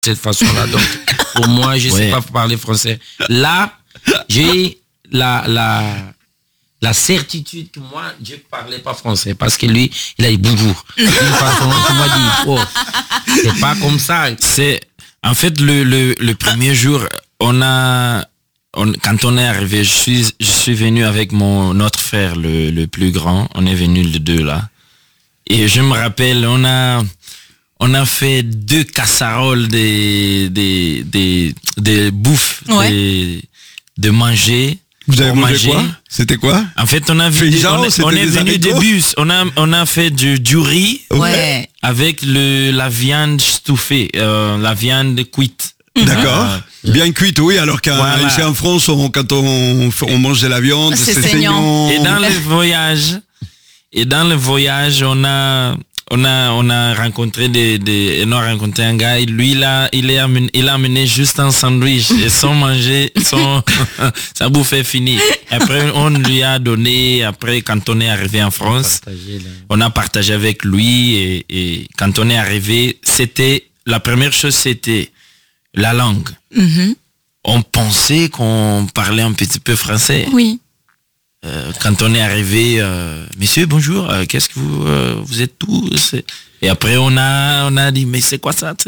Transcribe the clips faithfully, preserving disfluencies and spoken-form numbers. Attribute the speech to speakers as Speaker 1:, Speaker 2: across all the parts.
Speaker 1: cette façon-là. Donc, pour moi, je ne ouais. sais pas parler français. Là, j'ai la, la, la certitude que moi, je ne parlais pas français. Parce que lui, il a dit bonjour. D'une façon, tu m'as dit, oh, c'est pas comme ça.
Speaker 2: C'est, en fait, le, le, le premier jour, on a, on, quand on est arrivé, je suis, je suis venu avec mon, notre frère, le, le plus grand. On est venu les deux là. Et je me rappelle, on a, on a fait deux casseroles de, de, de, de bouffe, ouais. de, de manger.
Speaker 3: Vous avez mangé quoi? C'était quoi?
Speaker 2: En fait, on a vu, des, on, est, on est venu des bus. On a, on a fait du, du riz
Speaker 4: ouais.
Speaker 2: avec le, la viande stouffée, euh, la viande cuite.
Speaker 3: D'accord. Euh, Bien cuite, oui. Alors qu'ici voilà. en France, on, quand on, on mange de la viande, c'est, c'est saignant.
Speaker 2: Et dans le voyage, et dans le voyage, on a, on a, on a rencontré des, des, on a rencontré un gars. Lui là, il est amené, il a amené juste un sandwich et sans manger, son, sa bouffe est finie. Après, on lui a donné. Après, quand on est arrivé en France, on a partagé avec lui et, et quand on est arrivé, c'était la première chose, c'était la langue.
Speaker 4: Mm-hmm.
Speaker 2: On pensait qu'on parlait un petit peu français.
Speaker 4: Oui.
Speaker 2: Euh, quand on est arrivé, euh, monsieur, bonjour, euh, qu'est-ce que vous, euh, vous êtes tous? Et après, on a, on a dit, mais c'est quoi ça?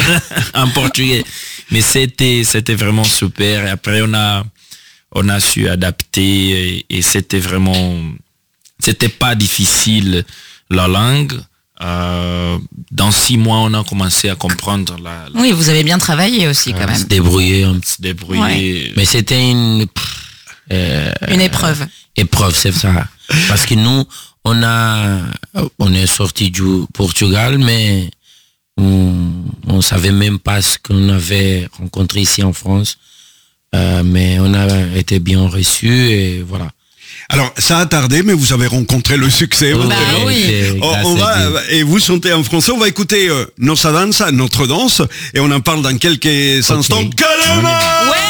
Speaker 2: En portugais. Mais c'était, c'était vraiment super. Et après, on a, on a su adapter et, et c'était vraiment, c'était pas difficile, la langue. Euh, dans six mois, on a commencé à comprendre la, la...
Speaker 4: Oui, vous avez bien travaillé aussi, quand même.
Speaker 1: Se débrouiller, un petit
Speaker 2: se débrouiller.
Speaker 1: Ouais. Mais c'était une...
Speaker 4: Euh, une épreuve.
Speaker 1: Épreuve, c'est ça. Parce que nous, on a, on est sorti du Portugal, mais on, on savait même pas ce qu'on avait rencontré ici en France. Euh, mais on a été bien reçus et voilà.
Speaker 3: Alors, ça a tardé, mais vous avez rencontré le succès.
Speaker 4: Bah oui.
Speaker 3: On, on va, et vous chantez en français, on va écouter euh, Nossa Dança, notre danse, et on en parle dans quelques okay. instants. Calema!
Speaker 4: Ouais!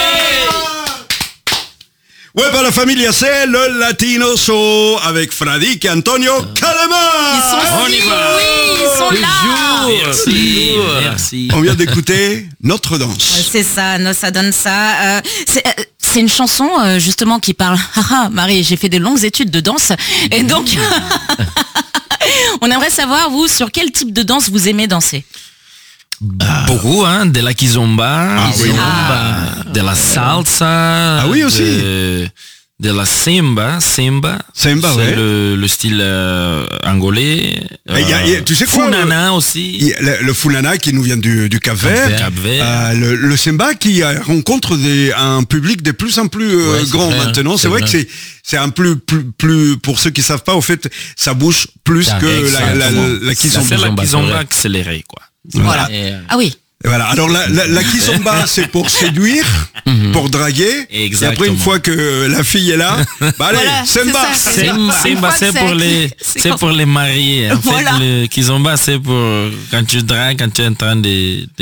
Speaker 3: Ouais, para la familia, c'est le Latino Show avec Fradique et Antonio Calema.
Speaker 4: Ils sont
Speaker 2: on y
Speaker 4: va. Oui, ils sont là.
Speaker 2: Merci, merci.
Speaker 3: On vient d'écouter notre danse.
Speaker 4: C'est ça, Nossa Dança. Euh, c'est, euh, c'est une chanson euh, justement qui parle. Ah, Marie, j'ai fait des longues études de danse et donc on aimerait savoir vous sur quel type de danse vous aimez danser.
Speaker 2: Beaucoup, hein, de la kizomba,
Speaker 3: ah, oui.
Speaker 2: ah. de la salsa,
Speaker 3: ah oui aussi,
Speaker 2: de, de la samba, samba,
Speaker 3: samba,
Speaker 2: c'est
Speaker 3: ouais.
Speaker 2: le, le style euh, angolais.
Speaker 3: Euh, y a, y a, tu sais quoi,
Speaker 2: Funana
Speaker 3: le,
Speaker 2: aussi.
Speaker 3: Le, le Funana qui nous vient du, du Cap-Vert,
Speaker 2: Cap-Vert.
Speaker 3: Euh, le, le samba qui rencontre des, un public de plus en plus euh, ouais, grand vrai, maintenant. C'est, c'est vrai, vrai que c'est c'est un plus, plus plus pour ceux qui savent pas, au fait, ça bouge plus ça, que la, la, la, la kizomba.
Speaker 2: C'est la kizomba accélérée, quoi.
Speaker 4: Voilà. Et euh... Ah oui.
Speaker 3: Et voilà. Alors la, la, la kizomba, c'est pour séduire, mm-hmm. pour draguer.
Speaker 2: Exactement.
Speaker 3: Et après, une fois que la fille est là, bah allez,
Speaker 4: voilà,
Speaker 3: samba.
Speaker 4: C'est,
Speaker 2: c'est, c'est, c'est pour les, c'est, c'est pour les mariés. En voilà. fait, le kizomba, c'est pour quand tu dragues, quand tu es en train de, de,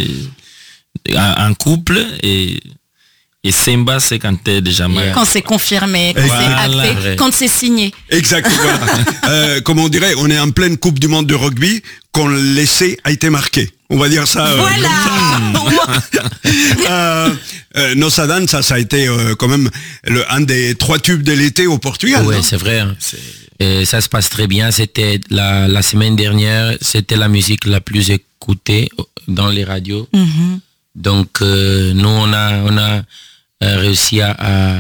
Speaker 2: de un couple et Et Simba, c'est quand t'es déjà marié.
Speaker 4: Quand c'est confirmé, quand voilà, c'est acté, vrai. Quand c'est signé.
Speaker 3: Exactement. Voilà. euh, comme on dirait, on est en pleine Coupe du Monde de rugby, quand l'essai a été marqué. On va dire ça.
Speaker 4: Voilà.
Speaker 3: Euh, euh, euh, Nossa Dança, ça, ça a été euh, quand même le, un des trois tubes de l'été au Portugal.
Speaker 1: Oui, c'est vrai. Hein. C'est... Et ça se passe très bien. C'était la, la semaine dernière, c'était la musique la plus écoutée dans les radios.
Speaker 4: Mm-hmm.
Speaker 1: Donc euh, nous, on a, on a réussi à, à,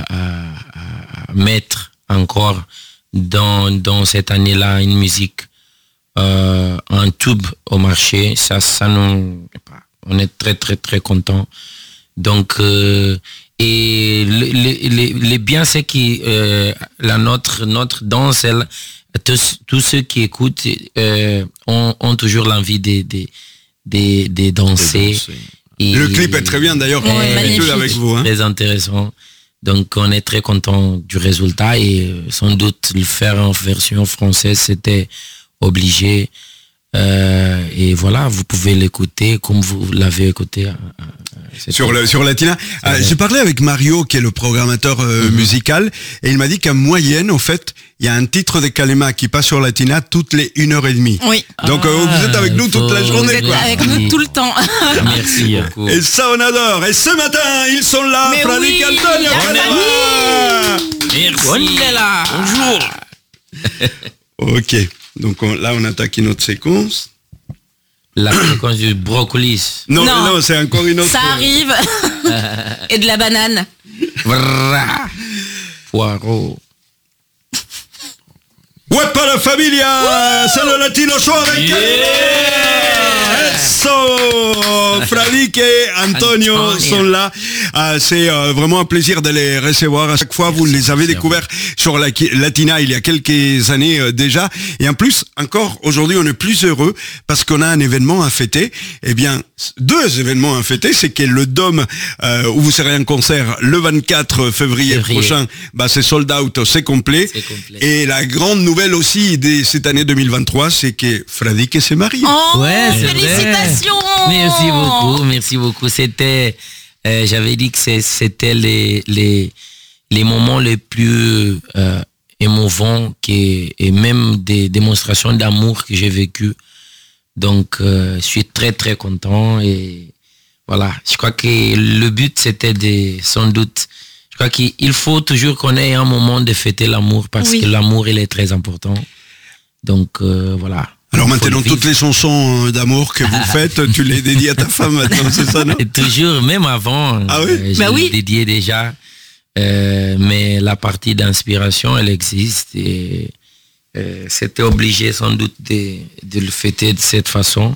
Speaker 1: à mettre encore dans, dans cette année-là une musique euh, en tube au marché. Ça, ça nous, on est très très très contents. Donc euh, et le, le, le, le bien c'est que euh, la notre notre danse, elle, tous, tous ceux qui écoutent euh, ont, ont toujours l'envie de de de, de danser. De danser.
Speaker 3: Et le clip est très bien d'ailleurs,
Speaker 4: ouais,
Speaker 3: avec vous. Hein.
Speaker 1: Très intéressant. Donc on est très content du résultat et sans doute le faire en version française, c'était obligé. Euh, et voilà, vous pouvez l'écouter comme vous l'avez écouté
Speaker 3: sur le, sur Latina. Euh, j'ai parlé avec Mario, qui est le programmateur euh, mm-hmm. musical, et il m'a dit qu'en moyenne, au fait, il y a un titre de Kalema qui passe sur Latina toutes les une heure et demie.
Speaker 4: Oui.
Speaker 3: Donc ah, euh, vous êtes avec nous toute la journée.
Speaker 4: Vous êtes avec nous tout le temps.
Speaker 1: Merci beaucoup.
Speaker 3: Et ça, on adore. Et ce matin, ils sont là, Fradique oui, Antonio.
Speaker 2: On est là. Merci.
Speaker 1: On est là.
Speaker 2: Bonjour.
Speaker 3: Ok. Donc on, là, on attaque une autre séquence.
Speaker 1: La séquence du brocoli.
Speaker 3: Non, non, non c'est encore une autre.
Speaker 4: Ça arrive. Et de la banane.
Speaker 1: Poireau.
Speaker 3: Ouais, pas la familia, c'est le Latino Show avec yeah. Eso, Fradique et Antonio, Antonio sont là. Euh, c'est euh, vraiment un plaisir de les recevoir. À chaque fois, vous les avez découverts sur la Latina il y a quelques années euh, déjà. Et en plus, encore aujourd'hui, on est plus heureux parce qu'on a un événement à fêter. Eh bien, deux événements à fêter. C'est que le Dôme, euh, où vous serez en concert le vingt-quatre février, février. prochain, bah, c'est sold out, c'est complet.
Speaker 1: c'est complet.
Speaker 3: Et la grande nouvelle aussi de cette année deux mille vingt-trois, c'est que Fradique s'est marié.
Speaker 4: Oh,
Speaker 1: ouais, c'est
Speaker 4: félicitations.
Speaker 1: Vrai. Merci beaucoup, merci beaucoup. C'était, euh, j'avais dit que c'est, c'était les, les, les moments les plus euh, émouvants qui, et même des démonstrations d'amour que j'ai vécues. Donc, euh, je suis très, très content. Et voilà, je crois que le but, c'était de, sans doute, je crois qu'il faut toujours qu'on ait un moment de fêter l'amour parce oui. que l'amour, il est très important. Donc, euh, voilà.
Speaker 3: Alors maintenant, toutes les chansons d'amour que vous faites, tu les dédies à ta femme maintenant, c'est ça, non?
Speaker 1: Et toujours, même avant,
Speaker 3: ah oui?
Speaker 1: euh, je bah les oui. dédiais déjà. Euh, mais la partie d'inspiration, elle existe. Et euh, c'était obligé sans doute de, de le fêter de cette façon.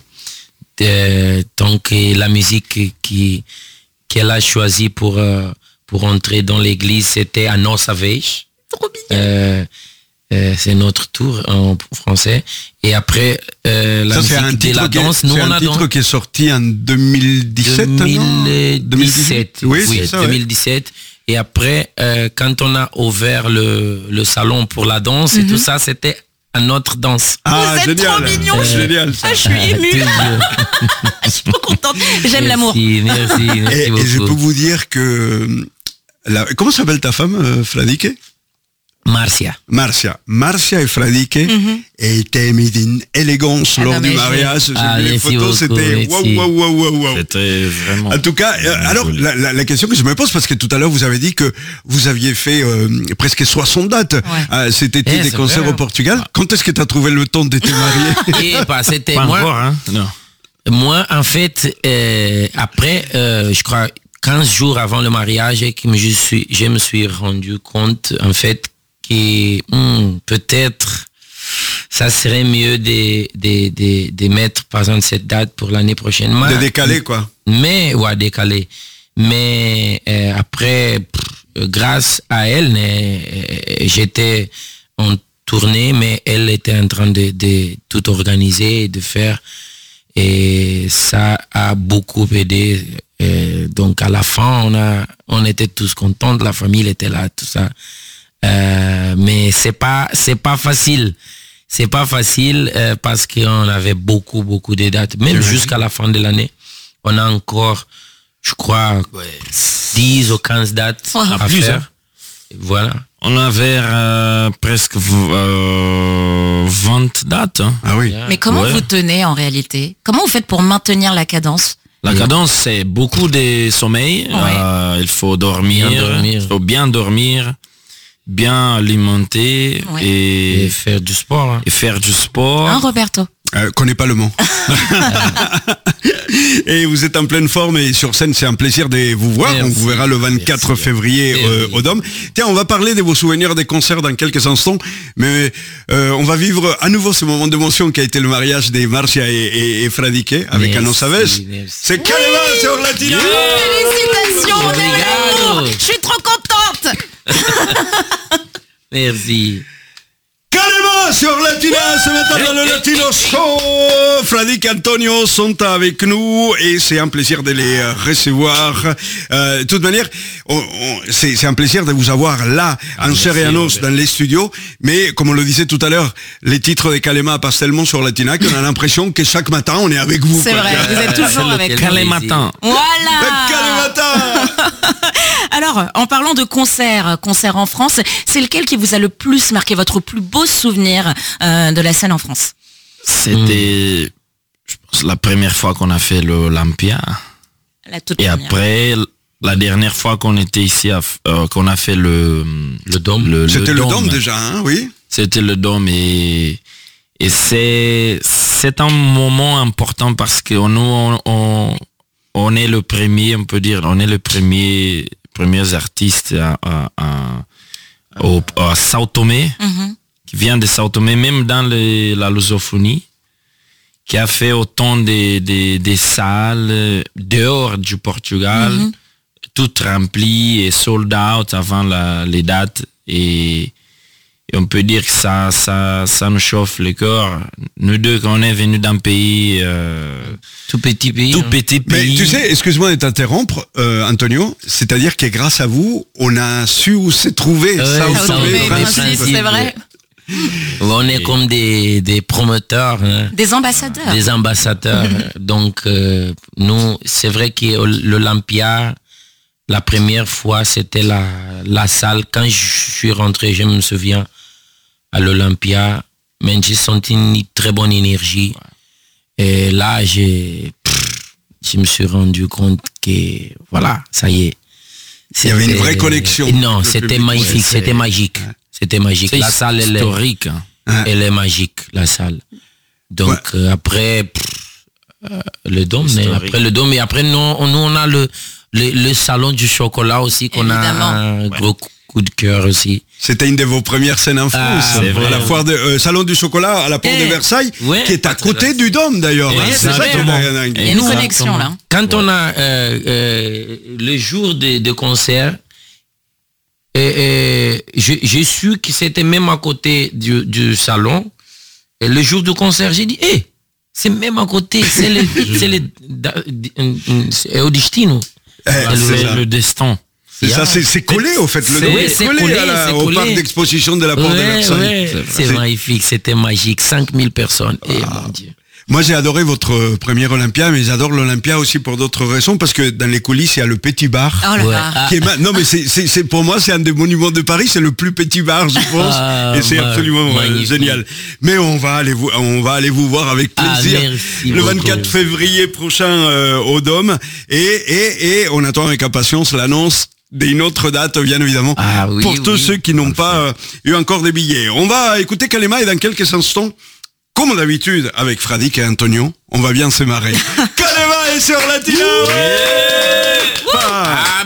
Speaker 1: De, tant que la musique qui, qu'elle a choisie pour... Euh, pour entrer dans l'église, c'était à No Savage.
Speaker 4: Trop mignon.
Speaker 1: Euh, euh, c'est notre tour en français. Et après, euh, la
Speaker 3: ça, musique de la danse, nous on a... C'est un titre qui est sorti en deux mille dix-sept,
Speaker 1: deux mille dix-sept.
Speaker 3: Oui,
Speaker 1: oui
Speaker 3: c'est ça,
Speaker 1: deux mille dix-sept. Ouais. Et après, euh, quand on a ouvert le, le salon pour la danse mm-hmm. et tout ça, c'était à notre danse.
Speaker 3: Ah,
Speaker 4: vous êtes
Speaker 3: génial.
Speaker 4: trop mignon.
Speaker 3: Euh, génial.
Speaker 4: Ah, je suis émue. Je suis trop contente. J'aime
Speaker 1: merci,
Speaker 4: l'amour.
Speaker 1: Merci, merci
Speaker 3: et,
Speaker 1: beaucoup.
Speaker 3: Et je peux vous dire que... La, comment s'appelle ta femme, euh, Fradique?
Speaker 1: Marcia.
Speaker 3: Marcia. Marcia et Fradique mm-hmm. étaient mis d'une élégance ah, lors non, du mariage.
Speaker 1: Ah,
Speaker 3: les photos, c'était waouh, waouh, waouh, waouh.
Speaker 2: C'était vraiment...
Speaker 3: En tout cas, euh, alors, la, la, la question que je me pose, parce que tout à l'heure, vous avez dit que vous aviez fait euh, presque soixante dates ouais. euh, cet été eh, des concerts vrai, au Portugal. Ah. Quand est-ce que tu as trouvé le temps de te marier?
Speaker 1: Et bah, c'était
Speaker 2: Pas
Speaker 1: moi.
Speaker 2: Encore, hein? Non.
Speaker 1: Moi, en fait, euh, après, euh, je crois, quinze jours avant le mariage, et que je, suis, je me suis rendu compte, en fait, que hmm, peut-être ça serait mieux de, de, de, de mettre, par exemple, cette date pour l'année prochaine.
Speaker 3: De décaler, quoi.
Speaker 1: Mais, ouais, décaler. Mais euh, après, pff, grâce à elle, euh, j'étais en tournée, mais elle était en train de, de tout organiser et de faire. Et ça a beaucoup aidé. Et donc à la fin, on a, on était tous contents, la famille était là, tout ça. Euh, mais c'est pas, c'est pas facile. C'est pas facile euh, parce qu'on avait beaucoup, beaucoup de dates. Même jusqu'à la fin de l'année, on a encore, je crois, ouais. dix ou quinze dates oh, à plus, faire. Hein. Voilà.
Speaker 2: On avait euh, presque euh, vingt dates. Hein.
Speaker 3: Ah oui.
Speaker 4: Mais comment ouais. vous tenez en réalité? Comment vous faites pour maintenir la cadence?
Speaker 2: La cadence, c'est beaucoup de sommeil. Ouais. Euh, il faut dormir, bien dormir. Il faut bien dormir, bien alimenter ouais. et,
Speaker 1: et faire du sport. Hein.
Speaker 2: Et faire du sport.
Speaker 4: Hein, Roberto?
Speaker 3: Euh, connais pas le mot. Et vous êtes en pleine forme et sur scène, c'est un plaisir de vous voir. Merci. On vous verra le vingt-quatre Merci. février euh, au Dôme. Tiens, on va parler de vos souvenirs des concerts dans quelques instants, mais euh, on va vivre à nouveau ce moment d'émotion qui a été le mariage de Marcia et, et, et Fradique avec A No Savage. C'est Kalema oui. sur Latina.
Speaker 4: Yeah. Félicitations. Je suis trop contente.
Speaker 1: Merci.
Speaker 3: Kalema sur Latina, ce matin dans le Latino Show. Fradique et Antonio sont avec nous et c'est un plaisir de les recevoir. Euh, de toute manière, on, on, c'est, c'est un plaisir de vous avoir là, ah, en chair et en os, dans les studios. Mais comme on le disait tout à l'heure, les titres de Kalema passent tellement sur Latina qu'on a l'impression que chaque matin, on est avec vous.
Speaker 4: C'est quoi. Vrai, vous êtes toujours avec
Speaker 2: Kalema matin.
Speaker 4: Voilà.
Speaker 3: Kalema matin.
Speaker 4: Alors, en parlant de concerts, concerts en France, c'est lequel qui vous a le plus marqué, votre plus beau souvenir euh, de la scène en France?
Speaker 2: C'était, mmh. je pense, la première fois qu'on a fait l'Olympia.
Speaker 4: La toute
Speaker 2: Et
Speaker 4: première.
Speaker 2: après, la dernière fois qu'on était ici, à, euh, qu'on a fait le,
Speaker 1: le Dôme.
Speaker 2: Le,
Speaker 3: C'était le,
Speaker 2: le
Speaker 3: Dôme déjà, hein, oui.
Speaker 2: C'était le Dôme et, et c'est, c'est un moment important parce que nous, on, on, on est le premier, on peut dire, on est le premier, premiers artistes à, à, à, au, à Sao Tomé, mm-hmm. qui vient de Sao Tomé, même dans les, la lusophonie, qui a fait autant des, des, des salles dehors du Portugal, mm-hmm. toutes remplies et sold out avant la, les dates. Et, et on peut dire que ça, ça, ça nous chauffe le corps. Nous deux, quand on est venus d'un pays... Euh,
Speaker 1: tout petit pays.
Speaker 2: Tout
Speaker 1: hein.
Speaker 2: petit pays.
Speaker 3: Mais tu sais, excuse-moi de t'interrompre, euh, Antonio, c'est-à-dire que grâce à vous, on a su où se trouver.
Speaker 1: Ouais,
Speaker 3: ça,
Speaker 1: ça,
Speaker 3: ça,
Speaker 1: ouais,
Speaker 3: ouais,
Speaker 4: c'est vrai.
Speaker 1: On est comme des, des promoteurs. Hein,
Speaker 4: des ambassadeurs.
Speaker 1: Des ambassadeurs. Donc, euh, nous, c'est vrai que l'Olympia, la première fois, c'était la, la salle. Quand je suis rentré, je me souviens, à l'Olympia, mais j'ai senti une très bonne énergie. Et là, j'ai, pff, je me suis rendu compte que, voilà, ça y est.
Speaker 3: Il y avait une vraie connexion.
Speaker 1: Non, c'était magnifique, c'était magique. C'était magique. La salle, elle
Speaker 2: historique.
Speaker 1: est, hein. Elle est magique, la salle. Donc, ouais. euh, après, pff, euh, le Dôme, mais après le Dôme, et après, nous, on, nous, on a le, le, le salon du chocolat aussi, qu'on
Speaker 4: Évidemment.
Speaker 1: a un ouais. gros coup de cœur aussi.
Speaker 3: C'était une de vos premières scènes en France,
Speaker 1: ah,
Speaker 3: à la foire de euh, salon du chocolat à la porte
Speaker 4: et,
Speaker 3: de Versailles,
Speaker 1: ouais,
Speaker 3: qui est à côté du Dôme d'ailleurs.
Speaker 1: Ouais,
Speaker 3: hein, c'est ça qui est dingue.
Speaker 4: Il y a une connexion là.
Speaker 1: Quand ouais. on a euh, euh, le jour de, de concert, et, et, j'ai su que c'était même à côté du, du salon. Et le jour du concert, j'ai dit, hé, hey, c'est même à côté, c'est le, c'est le, c'est au destino.
Speaker 2: Eh, c'est le destin.
Speaker 3: C'est ça, c'est collé au fait, le
Speaker 1: oui, c'est collé,
Speaker 3: collé, à la, au
Speaker 1: collé.
Speaker 3: parc d'exposition de la porte
Speaker 1: ouais,
Speaker 3: de Versailles.
Speaker 1: Ouais, c'est magnifique, c'était magique, cinq mille personnes, ah. Et mon Dieu.
Speaker 3: Moi, j'ai adoré votre premier Olympia, mais j'adore l'Olympia aussi pour d'autres raisons, parce que dans les coulisses, il y a le petit bar.
Speaker 4: Oh là là.
Speaker 3: Qui est ma... Non, mais c'est pour moi, c'est un des monuments de Paris, c'est le plus petit bar, je pense, ah, et c'est absolument magnifique. Génial. Mais on va aller vous, on va aller vous voir avec plaisir
Speaker 1: ah,
Speaker 3: le vingt-quatre février prochain euh, au Dôme, et, et, et on attend avec impatience l'annonce d'une autre date, bien évidemment,
Speaker 1: ah, oui,
Speaker 3: pour tous
Speaker 1: oui.
Speaker 3: ceux qui n'ont pas euh, eu encore des billets. On va écouter Kalema et dans quelques instants, comme d'habitude, avec Fradique et Antonio, on va bien se marrer. Kalema est sur Latina.
Speaker 1: Ouais. Ah.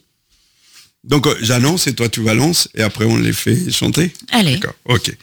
Speaker 3: Donc euh, j'annonce et toi tu balances et après on les fait chanter.
Speaker 4: Allez.
Speaker 3: D'accord, ok.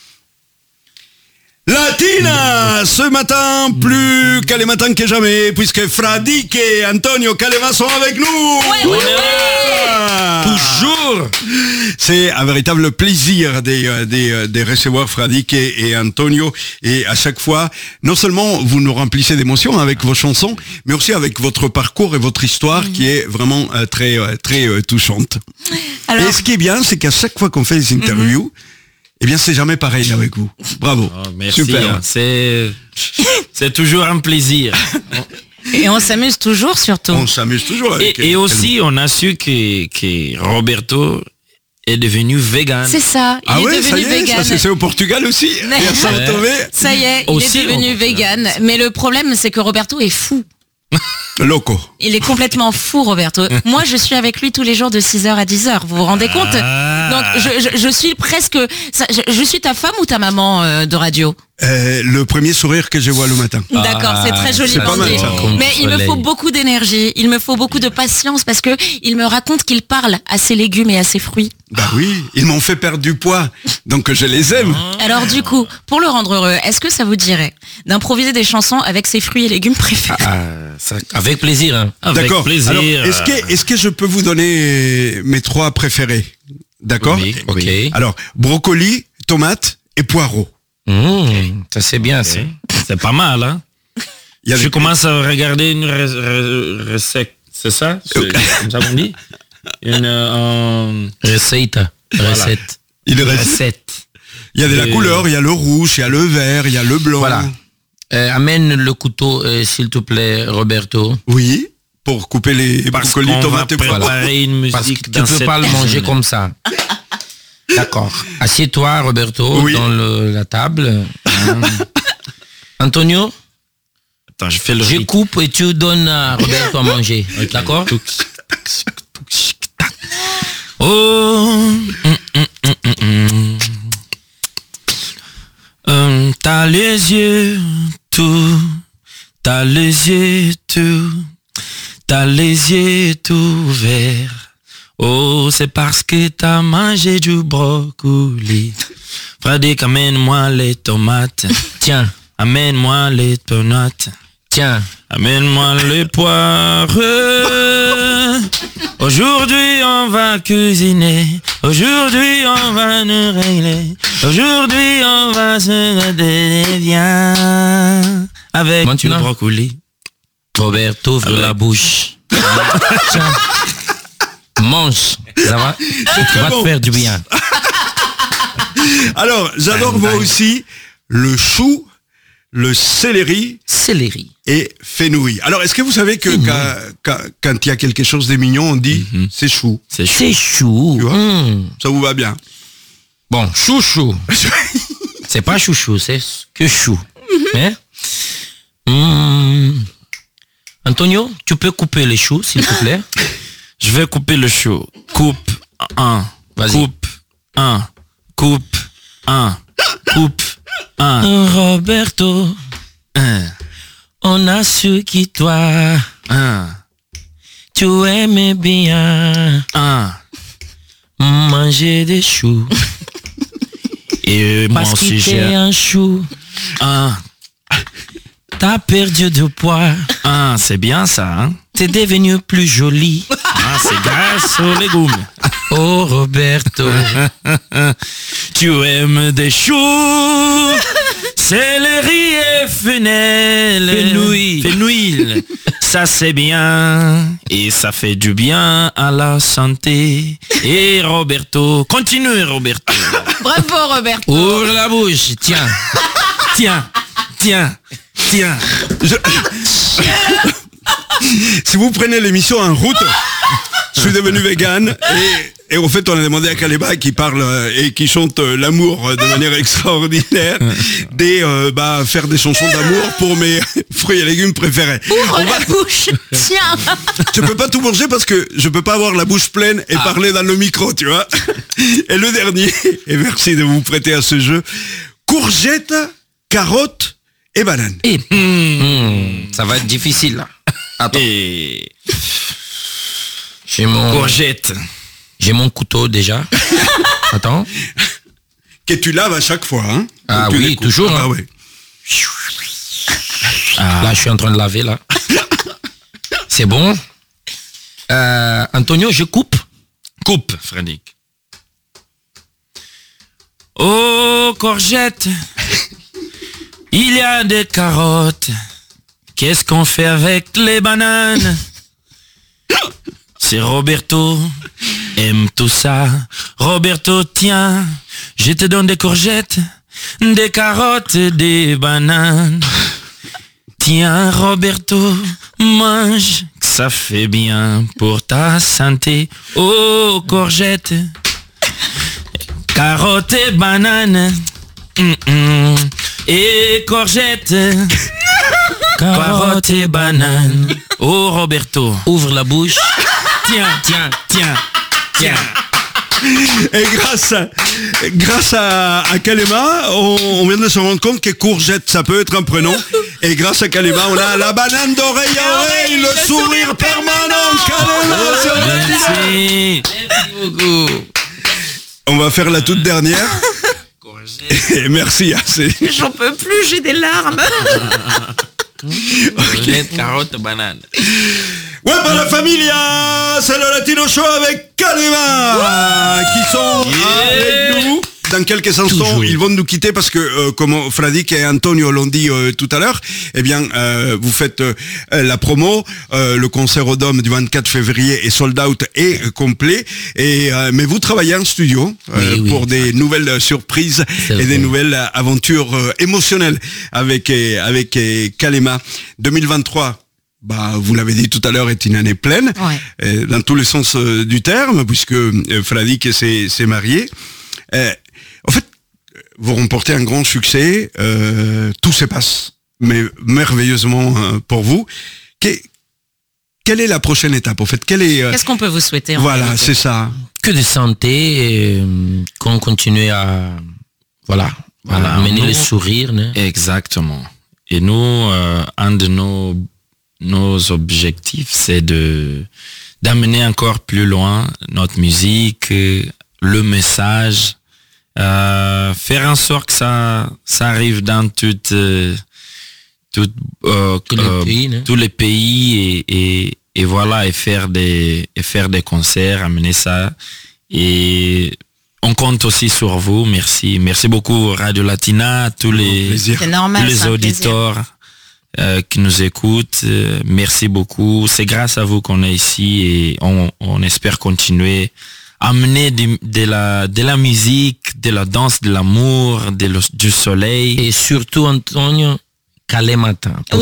Speaker 3: Latina, ce matin, plus Kalematin que jamais, puisque Fradique et Antonio Kalema sont avec nous.
Speaker 4: Ouais, ouais, ouais.
Speaker 1: Toujours.
Speaker 3: C'est un véritable plaisir de, de, de recevoir Fradique et, et Antonio. Et à chaque fois, non seulement vous nous remplissez d'émotions avec vos chansons, mais aussi avec votre parcours et votre histoire mmh. qui est vraiment euh, très, euh, très euh, touchante. Alors... Et ce qui est bien, c'est qu'à chaque fois qu'on fait des interviews, mmh. eh bien, c'est jamais pareil avec vous. Bravo.
Speaker 2: Oh, merci.
Speaker 3: Super.
Speaker 2: Hein. C'est, c'est toujours un plaisir.
Speaker 4: Et on s'amuse toujours, surtout.
Speaker 3: On s'amuse toujours. Avec
Speaker 2: et, et aussi, on a su que, que Roberto est devenu vegan.
Speaker 4: C'est ça. Il
Speaker 3: ah
Speaker 4: est
Speaker 3: ouais,
Speaker 4: devenu
Speaker 3: ça y est,
Speaker 4: vegan.
Speaker 3: Ça c'est au Portugal aussi.
Speaker 4: Mais...
Speaker 3: Et à Sao Tomé.
Speaker 4: Ça y est, il aussi, est devenu vegan. Mais le problème, c'est que Roberto est fou.
Speaker 3: Loco.
Speaker 4: Il est complètement fou, Roberto. Moi, je suis avec lui tous les jours de six heures à dix heures. Vous vous rendez compte?
Speaker 2: ah.
Speaker 4: Donc, je, je, je suis presque... Ça, je, je suis ta femme ou ta maman euh, de radio?
Speaker 3: Euh, le premier sourire que je vois le matin.
Speaker 4: D'accord, ah, c'est très joliment dit. Mais il me faut beaucoup d'énergie, il me faut beaucoup de patience parce que il me raconte qu'il parle à ses légumes et à ses fruits.
Speaker 3: Bah oui, ils m'ont fait perdre du poids, donc je les aime.
Speaker 4: Alors du coup, pour le rendre heureux, est-ce que ça vous dirait d'improviser des chansons avec ses fruits et légumes préférés?
Speaker 1: ah, ça, Avec plaisir. Hein.
Speaker 3: D'accord.
Speaker 2: Plaisir.
Speaker 3: Alors, est-ce que, est-ce que je peux vous donner mes trois préférés? D'accord.
Speaker 1: Oui, ok.
Speaker 3: Alors, brocoli, tomate et poireaux.
Speaker 1: Mmh, ça c'est bien, okay. ça.
Speaker 2: C'est pas mal, hein.
Speaker 3: Il y a
Speaker 2: Je
Speaker 3: des...
Speaker 2: commence à regarder une recette, c'est ça? C'est okay. Comme ça qu'on dit? Une euh,
Speaker 1: recette.
Speaker 2: Voilà.
Speaker 1: Recette.
Speaker 3: Une
Speaker 1: recette.
Speaker 3: Il y a de la Et... couleur, il y a le rouge, il y a le vert, il y a le blanc.
Speaker 1: Voilà. Euh, amène le couteau, euh, s'il te plaît, Roberto.
Speaker 3: Oui. pour couper les
Speaker 2: Parce
Speaker 3: brocolis,
Speaker 2: qu'on
Speaker 3: tomates
Speaker 2: va
Speaker 3: et poivrons.
Speaker 2: préparer une musique.
Speaker 1: Parce que tu
Speaker 2: dans
Speaker 1: peux
Speaker 2: cette
Speaker 1: pas le manger
Speaker 2: cuisine.
Speaker 1: comme ça. D'accord. Assieds-toi, Roberto,
Speaker 3: Oui.
Speaker 1: dans le, la table. Antonio,
Speaker 2: Attends, je fais le
Speaker 1: je
Speaker 2: rythme.
Speaker 1: coupe et tu donnes à Roberto à manger. D'accord?
Speaker 2: Oh, hum, hum, hum, hum, hum. Hum, t'as les yeux tout, t'as les yeux tout, t'as les yeux tout verts. Oh, c'est parce que t'as mangé du brocoli. Frédéric, amène-moi les tomates.
Speaker 1: Tiens,
Speaker 2: Amène-moi les tomates.
Speaker 1: tiens.
Speaker 2: Amène-moi les poires. Aujourd'hui, on va cuisiner. Aujourd'hui, on va nous régler. Aujourd'hui, on va se regarder bien. Avec
Speaker 1: Maintenant.
Speaker 2: du brocoli.
Speaker 1: Roberto, ouvre
Speaker 2: Avec-
Speaker 1: la bouche. Tiens. Mange. Ça va? Ça va
Speaker 3: bon.
Speaker 1: te faire du bien.
Speaker 3: Alors, j'adore
Speaker 1: Bang,
Speaker 3: moi
Speaker 1: bang.
Speaker 3: aussi le chou, le céleri
Speaker 1: Céleri.
Speaker 3: et fenouil. Alors, est-ce que vous savez que
Speaker 1: Fenouil.
Speaker 3: quand, quand, quand il y a quelque chose de mignon, on dit c'est chou.
Speaker 2: C'est chaud.
Speaker 1: C'est chou.
Speaker 3: Tu vois?
Speaker 1: Hum.
Speaker 3: Ça vous va bien?
Speaker 1: Bon, chouchou. C'est pas chouchou, c'est que chou. Hein? Hum. Antonio, tu peux couper les choux, s'il te plaît?
Speaker 2: Je vais couper le chou. Coupe un.
Speaker 1: Vas-y.
Speaker 2: Coupe un. Coupe un. Coupe un.
Speaker 1: Roberto,
Speaker 2: Un.
Speaker 1: on a su qui toi,
Speaker 2: Un.
Speaker 1: tu aimais bien
Speaker 2: Un.
Speaker 1: manger des choux.
Speaker 2: Et moi
Speaker 1: Parce
Speaker 2: aussi
Speaker 1: qu'il
Speaker 2: j'ai
Speaker 1: t'est un chou,
Speaker 2: un.
Speaker 1: t'as perdu du poids,
Speaker 2: Un, c'est bien ça, hein?
Speaker 1: t'es devenu plus joli.
Speaker 2: Ah, c'est grâce aux légumes.
Speaker 1: Oh Roberto,
Speaker 2: Tu aimes des choux, céleri et fenel.
Speaker 1: Fenouil.
Speaker 2: Fenouil. Ça c'est bien. Et ça fait du bien à la santé. Et Roberto, continue Roberto.
Speaker 4: Bravo, Roberto.
Speaker 1: ouvre la bouche, tiens.
Speaker 2: Tiens, tiens, tiens.
Speaker 3: Je- Si vous prenez l'émission en route, je suis devenu vegan et, et en fait on a demandé à Kaleba qui parle euh, et qui chante euh, l'amour euh, de manière extraordinaire de euh, bah, faire des chansons d'amour pour mes fruits et légumes préférés.
Speaker 4: Ouvre
Speaker 3: On va-
Speaker 4: la bouche. Tiens.
Speaker 3: Je peux pas tout manger parce que je peux pas avoir la bouche pleine et parler dans le micro, tu vois. Et le dernier, et merci de vous prêter à ce jeu, courgettes, carottes et bananes.
Speaker 1: Et, hum, ça va être difficile là. Attends,
Speaker 2: Et
Speaker 1: j'ai mon,
Speaker 2: courgette.
Speaker 1: j'ai mon couteau déjà. Attends.
Speaker 3: Que tu laves à chaque fois, hein.
Speaker 1: Ah
Speaker 3: Quand tu
Speaker 1: oui,
Speaker 3: les coupes.
Speaker 1: toujours,
Speaker 3: Ah
Speaker 1: hein.
Speaker 3: ouais.
Speaker 1: Là, je suis en train de laver là. C'est bon. Euh, Antonio, je coupe.
Speaker 2: Coupe, Frédéric. Oh, courgette, il y a des carottes. Qu'est-ce qu'on fait avec les bananes? C'est Roberto, aime tout ça. Roberto, tiens, je te donne des courgettes, des carottes et des bananes. Tiens, Roberto, mange, que ça fait bien pour ta santé. Oh, courgette, carottes et bananes. Hum, hum. Et courgettes, carottes et bananes. Oh, Roberto,
Speaker 1: Ouvre la bouche.
Speaker 2: tiens, tiens, tiens, tiens.
Speaker 3: Et grâce à, grâce à, à Kalema, on, on vient de se rendre compte que courgette, ça peut être un prénom. Et grâce à Kalema, on a la banane d'oreille à oreille, le sourire permanent. Kalema, c'est vrai.
Speaker 2: Merci.
Speaker 3: On va faire la toute dernière. Et merci. hein, c'est-
Speaker 4: J'en peux plus, j'ai des larmes.
Speaker 2: Courgette, carottes, bananes.
Speaker 3: Ouais, para la familia, c'est le Latino Show avec Kalema, qui sont
Speaker 2: Yeah.
Speaker 3: avec nous. Dans quelques instants,
Speaker 1: Toujours.
Speaker 3: ils vont nous quitter parce que, euh, comme Frédéric et Antonio l'ont dit euh, tout à l'heure, eh bien, euh, vous faites euh, la promo, euh, le concert au Dôme du vingt-quatre février est sold out et euh, complet. Et euh, mais vous travaillez en studio euh,
Speaker 1: Oui, oui.
Speaker 3: pour des nouvelles euh, surprises
Speaker 1: C'est
Speaker 3: et des
Speaker 1: vrai.
Speaker 3: nouvelles euh, aventures euh, émotionnelles avec euh, avec euh, Kalema. deux mille vingt-trois. bah, vous l'avez dit tout à l'heure, est une année pleine,
Speaker 4: ouais.
Speaker 3: dans tous les sens du terme, puisque Fladik s'est, s'est marié. Euh, en fait, vous remportez un grand succès, euh, tout se passe mais merveilleusement euh, pour vous. Qu'est, quelle est la prochaine étape, en fait? Quelle est, euh,
Speaker 4: Qu'est-ce qu'on peut vous souhaiter?
Speaker 3: Voilà, en fait? C'est ça.
Speaker 1: Que de santé, euh, qu'on continue à, voilà, voilà à amener
Speaker 2: nous,
Speaker 1: le sourire. Né?
Speaker 2: Exactement. Et nous, euh, un de nos, nos objectifs, c'est de, d'amener encore plus loin notre musique, le message, euh, faire en sorte que ça, ça arrive dans toute, euh, toute, euh,
Speaker 1: tous,
Speaker 2: euh,
Speaker 1: les pays,
Speaker 2: tous les pays et, et, et voilà, et faire des, et faire des concerts, amener ça. Et on compte aussi sur vous. Merci. Merci beaucoup Radio Latina, tous les,
Speaker 4: c'est normal,
Speaker 2: tous les auditeurs euh, qui nous écoutent. Euh, merci beaucoup. C'est grâce à vous qu'on est ici et on, on espère continuer à amener de, de, la, de la musique, de la danse, de l'amour, de le, du soleil.
Speaker 1: Et surtout, Antonio, Kalemata.
Speaker 4: Wow.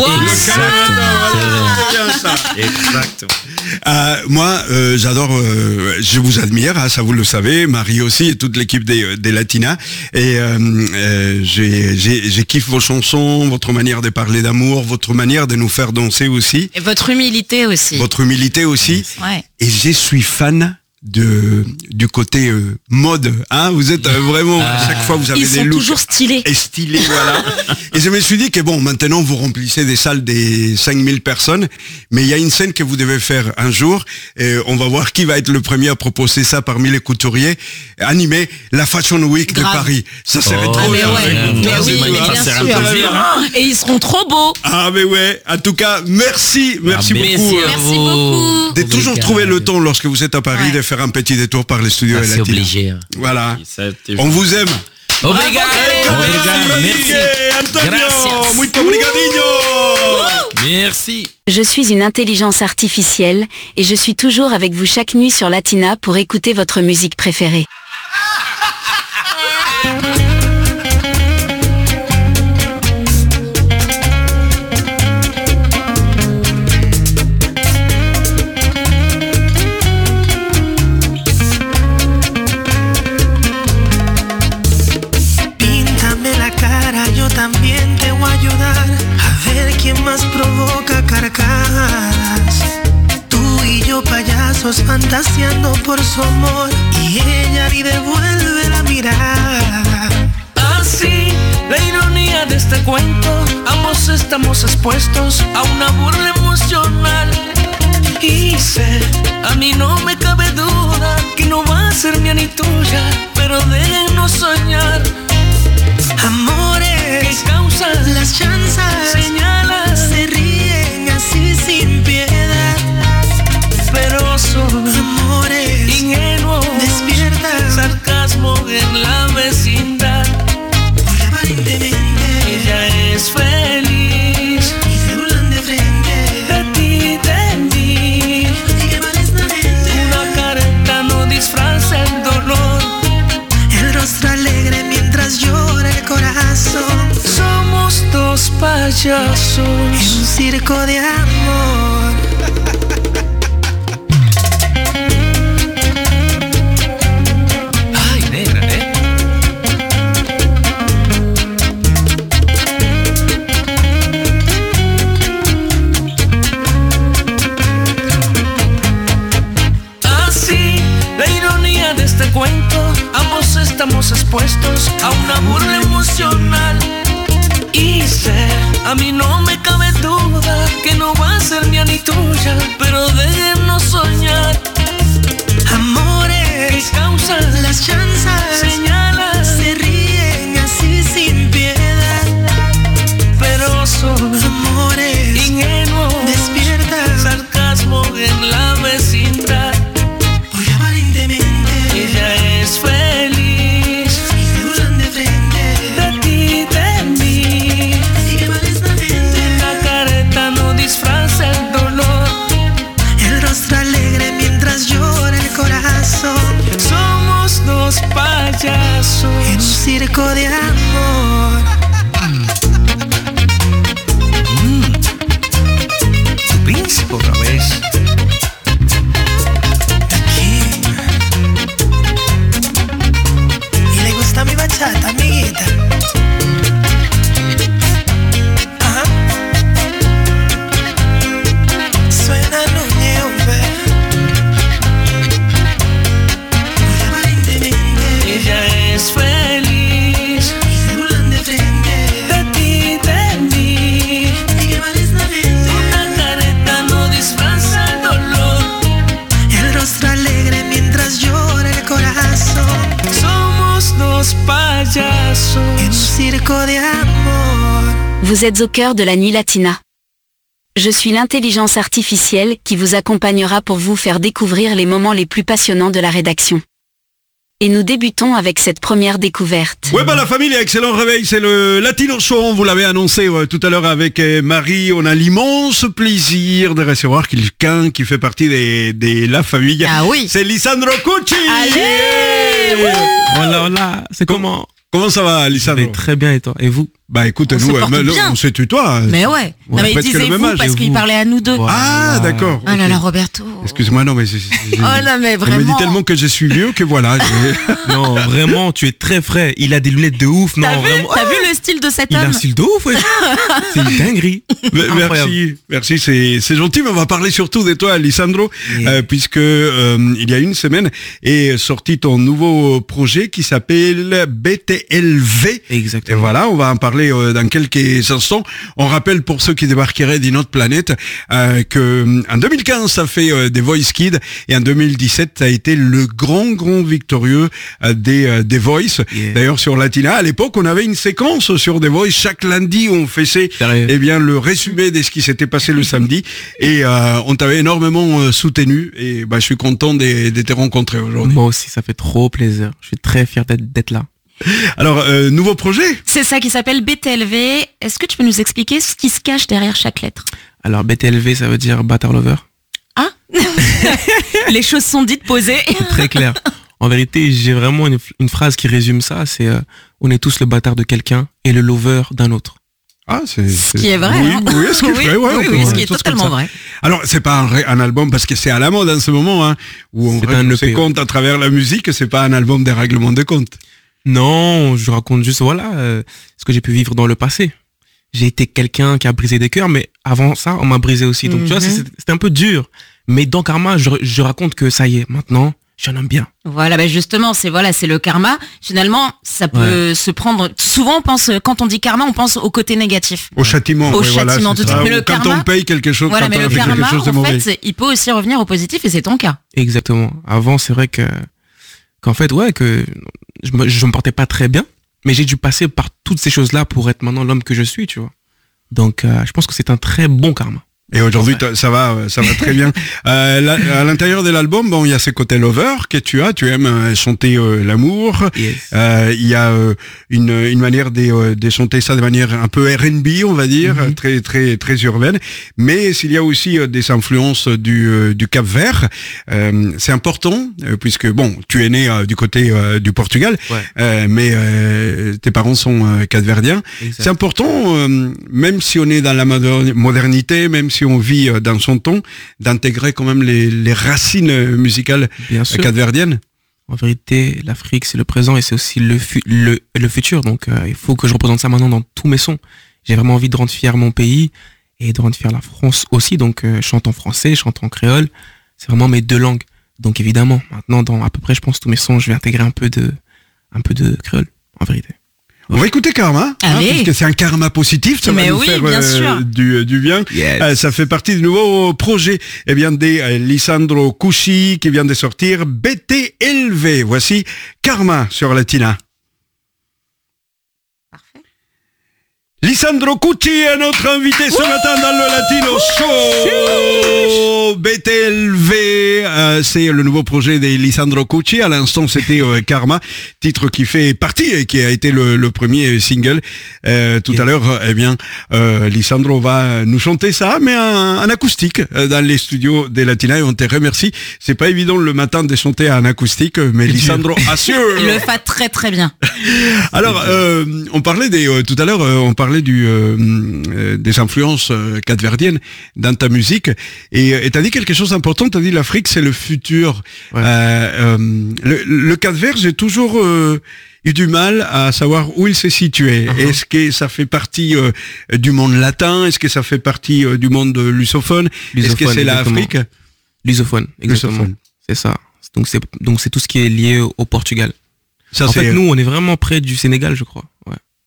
Speaker 2: Exactement. Exactement.
Speaker 3: Euh, moi, euh, j'adore, euh, je vous admire, hein, ça vous le savez, Marie aussi et toute l'équipe des, des Latinas. Et euh, euh, j'ai, j'ai, j'ai kiffé vos chansons, votre manière de parler d'amour, votre manière de nous faire danser aussi.
Speaker 4: Et votre humilité aussi.
Speaker 3: Votre humilité aussi.
Speaker 4: Ouais.
Speaker 3: Et je suis fan de du côté euh, mode, hein, vous êtes euh, vraiment à chaque fois vous avez
Speaker 4: Ils
Speaker 3: des
Speaker 4: sont
Speaker 3: looks
Speaker 4: toujours stylés
Speaker 3: et stylés, voilà. Et je me suis dit que bon, maintenant vous remplissez des salles des cinq mille personnes, mais il y a une scène que vous devez faire un jour et on va voir qui va être le premier à proposer ça parmi les couturiers, animer la Fashion Week
Speaker 4: Grave.
Speaker 3: de Paris. Ça serait
Speaker 1: Oh,
Speaker 3: trop
Speaker 4: ah mais
Speaker 3: bien.
Speaker 4: ouais,
Speaker 2: bien,
Speaker 4: mais
Speaker 2: bien,
Speaker 4: oui,
Speaker 2: c'est
Speaker 4: mais bien
Speaker 2: magnifique,
Speaker 4: sûr.
Speaker 2: c'est un plaisir, hein.
Speaker 4: Et ils seront trop beaux.
Speaker 3: Ah mais ouais, en tout cas, merci, merci
Speaker 2: Ah,
Speaker 3: beaucoup.
Speaker 2: merci
Speaker 3: euh,
Speaker 2: à
Speaker 4: Merci beaucoup.
Speaker 3: de toujours trouver le temps lorsque vous êtes à Paris
Speaker 4: Ouais.
Speaker 3: de faire un petit détour par les studios
Speaker 1: Ah,
Speaker 3: et
Speaker 1: c'est
Speaker 3: Latina.
Speaker 1: obligé.
Speaker 3: Voilà.
Speaker 2: C'était-
Speaker 3: On vous aime.
Speaker 1: Obrigado.
Speaker 2: Obrigado. Merci.
Speaker 3: Antonio,
Speaker 2: Gracias.
Speaker 3: muito obrigadinho.
Speaker 2: Merci.
Speaker 5: Je suis une intelligence artificielle et je suis toujours avec vous chaque nuit sur Latina pour écouter votre musique préférée.
Speaker 6: Píntame la cara, yo también te voy a ayudar a ver quién más provoca carcajadas. Tú y yo payasos fantaseando por su amor y ella ni devuelve la mirada. Así, la ironía de este cuento, ambos estamos expuestos a una burla emocional. Y sé, a mí no me cabe duda que no va a ser mía ni tuya, pero déjenos soñar. Amores que causan las chanzas, señalan, se ríen así sin piedad. Pero son amores ingenuos, despiertan sarcasmo en la vecindad. Porque aparentemente ella es feliz y se burlan de frente de ti, de mí. Y que mal es la mente. Una careta no disfraza el dolor. El rostro alegre mientras llora el corazón. Somos dos payasos en un circo de amor. Ay, negra, ¿eh? Así, la ironía de este cuento, ambos estamos expuestos a una burla emocional. Y sé, a mí no me cabe duda que no va a ser mía ni tuya, pero déjenos soñar. Amores que causan las chanzas, señalan, se ríen así sin piedad. Pero son amores ingenuos, despiertan sarcasmo en la vecindad. Porque aparentemente ella es feliz y se burlan de frente de ti, de mí. Y que mal es la mente. La careta no disfraza el dolor. El rostro poco de amor.
Speaker 5: Vous êtes au cœur de la nuit latina. Je suis l'intelligence artificielle qui vous accompagnera pour vous faire découvrir les moments les plus passionnants de la rédaction. Et nous débutons avec cette première découverte.
Speaker 3: Ouais bah la famille, excellent réveil, c'est le Latino Show, vous l'avez annoncé ouais, tout à l'heure avec euh, Marie, on a l'immense plaisir de recevoir quelqu'un qui fait partie des, des La Famille.
Speaker 4: Ah oui.
Speaker 3: C'est Lisandro Cucci.
Speaker 4: Allez
Speaker 3: yeah.
Speaker 2: Voilà, voilà, c'est
Speaker 3: Com-
Speaker 2: comment
Speaker 3: Comment ça va Lisandro?
Speaker 2: Très bien et toi? Et vous?
Speaker 3: Bah écoute,
Speaker 4: On se
Speaker 3: nous,
Speaker 4: porte
Speaker 3: euh,
Speaker 4: bien.
Speaker 3: on se tutoie.
Speaker 4: Mais ouais.
Speaker 3: On
Speaker 4: Non,
Speaker 3: a
Speaker 4: mais il
Speaker 3: presque
Speaker 4: disait
Speaker 3: le même
Speaker 4: vous
Speaker 3: âge,
Speaker 4: parce
Speaker 3: et
Speaker 4: qu'il
Speaker 3: vous.
Speaker 4: parlait à nous deux.
Speaker 2: Voilà.
Speaker 3: Ah d'accord.
Speaker 4: Oh là
Speaker 3: ok.
Speaker 4: là, Roberto.
Speaker 3: Excuse-moi, non mais c'est, c'est, c'est-
Speaker 4: Oh là, mais
Speaker 3: on me
Speaker 4: vraiment.
Speaker 3: dit tellement que je suis vieux que voilà. je-
Speaker 7: Non, vraiment, tu es très frais. Il a des lunettes de ouf. Non,
Speaker 4: T'as vu,
Speaker 7: vraiment.
Speaker 4: t'as vu le style de cet
Speaker 7: Il a
Speaker 4: homme?
Speaker 7: un style de ouf, ouais. C'est une dinguerie.
Speaker 3: Mais-
Speaker 7: Incroyable.
Speaker 3: Merci, merci, c'est, c'est gentil, mais on va parler surtout de toi, Lisandro,
Speaker 7: Yeah.
Speaker 3: euh, puisque euh, il y a une semaine est sorti ton nouveau projet qui s'appelle B T L V. Et
Speaker 7: Exactement.
Speaker 3: voilà, on va en parler euh, dans quelques instants. On rappelle pour ceux qui débarqueraient d'une autre planète euh, que en deux mille quinze, ça fait euh, des Voice Kids et en deux mille dix-sept, ça a été le grand, grand victorieux euh, des, euh, des Voice.
Speaker 7: Yeah.
Speaker 3: D'ailleurs, sur Latina, à l'époque, on avait une séquence sur des Voice. Chaque lundi, on faisait
Speaker 7: Sérieux?
Speaker 3: eh bien, le résumé de ce qui s'était passé le samedi. Et euh, on t'avait énormément euh, soutenu. Et bah, je suis content de, de te rencontrer aujourd'hui.
Speaker 7: Moi aussi, ça fait trop plaisir. Je suis très fier d'être, d'être là.
Speaker 3: Alors, euh, nouveau projet.
Speaker 4: C'est ça qui s'appelle B T L V. Est-ce que tu peux nous expliquer ce qui se cache derrière chaque lettre?
Speaker 7: Alors, B T L V, ça veut dire Bâtard Lover.
Speaker 4: Ah Les choses sont dites, posées.
Speaker 7: C'est très clair. En vérité, j'ai vraiment une, une phrase qui résume ça. C'est euh, on est tous le bâtard de quelqu'un et le lover d'un autre.
Speaker 3: Ah, c'est,
Speaker 4: Ce qui est vrai.
Speaker 3: Oui,
Speaker 4: hein.
Speaker 3: oui, ce qui est
Speaker 4: oui,
Speaker 3: vrai, ouais,
Speaker 4: oui,
Speaker 3: on
Speaker 4: oui,
Speaker 3: peut-
Speaker 4: ce qui est
Speaker 7: tous
Speaker 4: totalement
Speaker 7: comme ça.
Speaker 4: vrai.
Speaker 3: Alors, c'est pas un, ré- un album parce que c'est à la mode en ce moment, hein, où on
Speaker 7: C'est
Speaker 3: règle
Speaker 7: un E P,
Speaker 3: ses
Speaker 7: ouais.
Speaker 3: comptes à travers la musique. C'est pas un album des règlements de comptes.
Speaker 7: Non, je raconte juste, voilà, euh, ce que j'ai pu vivre dans le passé. J'ai été quelqu'un qui a brisé des cœurs, mais avant ça, on m'a brisé aussi. Donc, tu vois,
Speaker 4: Mhm.
Speaker 7: c'est- c'était un peu dur. Mais dans Karma, je, je raconte que ça y est, maintenant, j'en aime bien.
Speaker 4: Voilà, ben justement, c'est voilà, c'est le karma. Finalement, ça peut se prendre. Souvent, on pense quand on dit karma, on pense au côté négatif.
Speaker 3: Au châtiment.
Speaker 4: Au
Speaker 3: ouais, voilà,
Speaker 4: châtiment,
Speaker 3: c'est
Speaker 4: tout de
Speaker 3: ça.
Speaker 4: suite. Mais
Speaker 3: Ou
Speaker 4: le
Speaker 3: quand
Speaker 4: karma-
Speaker 3: on paye quelque chose,
Speaker 4: Voilà,
Speaker 3: quand
Speaker 4: mais
Speaker 3: on
Speaker 4: le
Speaker 3: a fait quelque
Speaker 4: karma,
Speaker 3: chose de
Speaker 4: en
Speaker 3: mauvais.
Speaker 4: fait, il peut aussi revenir au positif, et c'est ton cas.
Speaker 7: Exactement. Avant, c'est vrai que, qu'en fait, ouais, que je me, je me portais pas très bien, mais j'ai dû passer par toutes ces choses-là pour être maintenant l'homme que je suis, tu vois. Donc, euh, je pense que c'est un très bon karma.
Speaker 3: Et aujourd'hui, t'as- ça va, euh, ça va très bien. Euh, là, à l'intérieur de l'album, bon, il y a ces côtés lover que tu as. Tu aimes euh, chanter euh, l'amour.
Speaker 7: Yes.
Speaker 3: Euh, Il y a euh, une, une manière de, euh, de chanter ça de manière un peu R and B, on va dire,
Speaker 7: Mhm.
Speaker 3: très très très urbaine. Mais s'il y a aussi euh, des influences du, euh, du Cap-Vert, euh, c'est important euh, puisque bon, tu es né euh, du côté euh, du Portugal,
Speaker 7: Ouais.
Speaker 3: euh, mais euh, tes parents sont euh, capverdiens.
Speaker 7: Exact.
Speaker 3: C'est important, euh, même si on est dans la moder- modernité, même si on vit euh, dans son temps, d'intégrer quand même les, les racines euh, musicales
Speaker 7: Bien
Speaker 3: euh,
Speaker 7: sûr.
Speaker 3: capverdiennes.
Speaker 7: En vérité, l'Afrique, c'est le présent et c'est aussi le, fu- le, le futur. Donc, euh, il faut que je représente ça maintenant dans tous mes sons. J'ai vraiment envie de rendre fier mon pays et de rendre fier la France aussi. Donc, euh, je chante en français, je chante en créole. C'est vraiment mes deux langues. Donc, évidemment, maintenant, dans à peu près, je pense, tous mes sons, je vais intégrer un peu de, un peu de créole, en vérité.
Speaker 3: On va écouter Karma, hein,
Speaker 4: Allez.
Speaker 3: puisque c'est un karma positif, ça
Speaker 4: Mais
Speaker 3: va nous
Speaker 4: oui,
Speaker 3: faire
Speaker 4: bien
Speaker 3: euh,
Speaker 4: sûr.
Speaker 3: du, du bien.
Speaker 7: Yes.
Speaker 3: Euh, ça fait partie du nouveau projet eh bien, de euh, Lisandro Cucci qui vient de sortir B T L V. Voici Karma sur Latina.
Speaker 4: Parfait.
Speaker 3: Lisandro Cucci est notre invité ce matin dans le Latino Show. B T L V, euh, c'est le nouveau projet de Lisandro Cucci. À l'instant, c'était euh, Karma, titre qui fait partie et qui a été le, le premier single. Euh, tout
Speaker 7: Yeah.
Speaker 3: à l'heure, eh bien, euh, Lisandro va nous chanter ça, mais en, en acoustique euh, dans les studios des Latina. Et on te remercie. C'est pas évident le matin de chanter en acoustique, mais Lisandro assure.
Speaker 4: Il le fait très très bien.
Speaker 3: Alors, euh, on parlait des, euh, tout à l'heure, euh, on parlait du, euh, euh, des influences euh, capverdiennes dans ta musique, et et t'as dit quelque chose d'important. T'as dit l'Afrique c'est le futur.
Speaker 7: Ouais.
Speaker 3: Euh, euh, le, le Cap-Vert, j'ai toujours euh, eu du mal à savoir où il s'est situé.
Speaker 7: Uh-huh.
Speaker 3: Est-ce que ça fait partie euh, du monde latin? Est-ce que ça fait partie euh, du monde lusophone? Est-ce que
Speaker 7: Lusophone,
Speaker 3: c'est
Speaker 7: exactement.
Speaker 3: l'Afrique?
Speaker 7: Lusophone, exactement.
Speaker 3: Lusophone.
Speaker 7: C'est ça. Donc, c'est, donc, c'est tout ce qui est lié au, au Portugal.
Speaker 3: Ça
Speaker 7: En
Speaker 3: c'est.
Speaker 7: fait, nous, on est vraiment près du Sénégal, je crois. Ouais.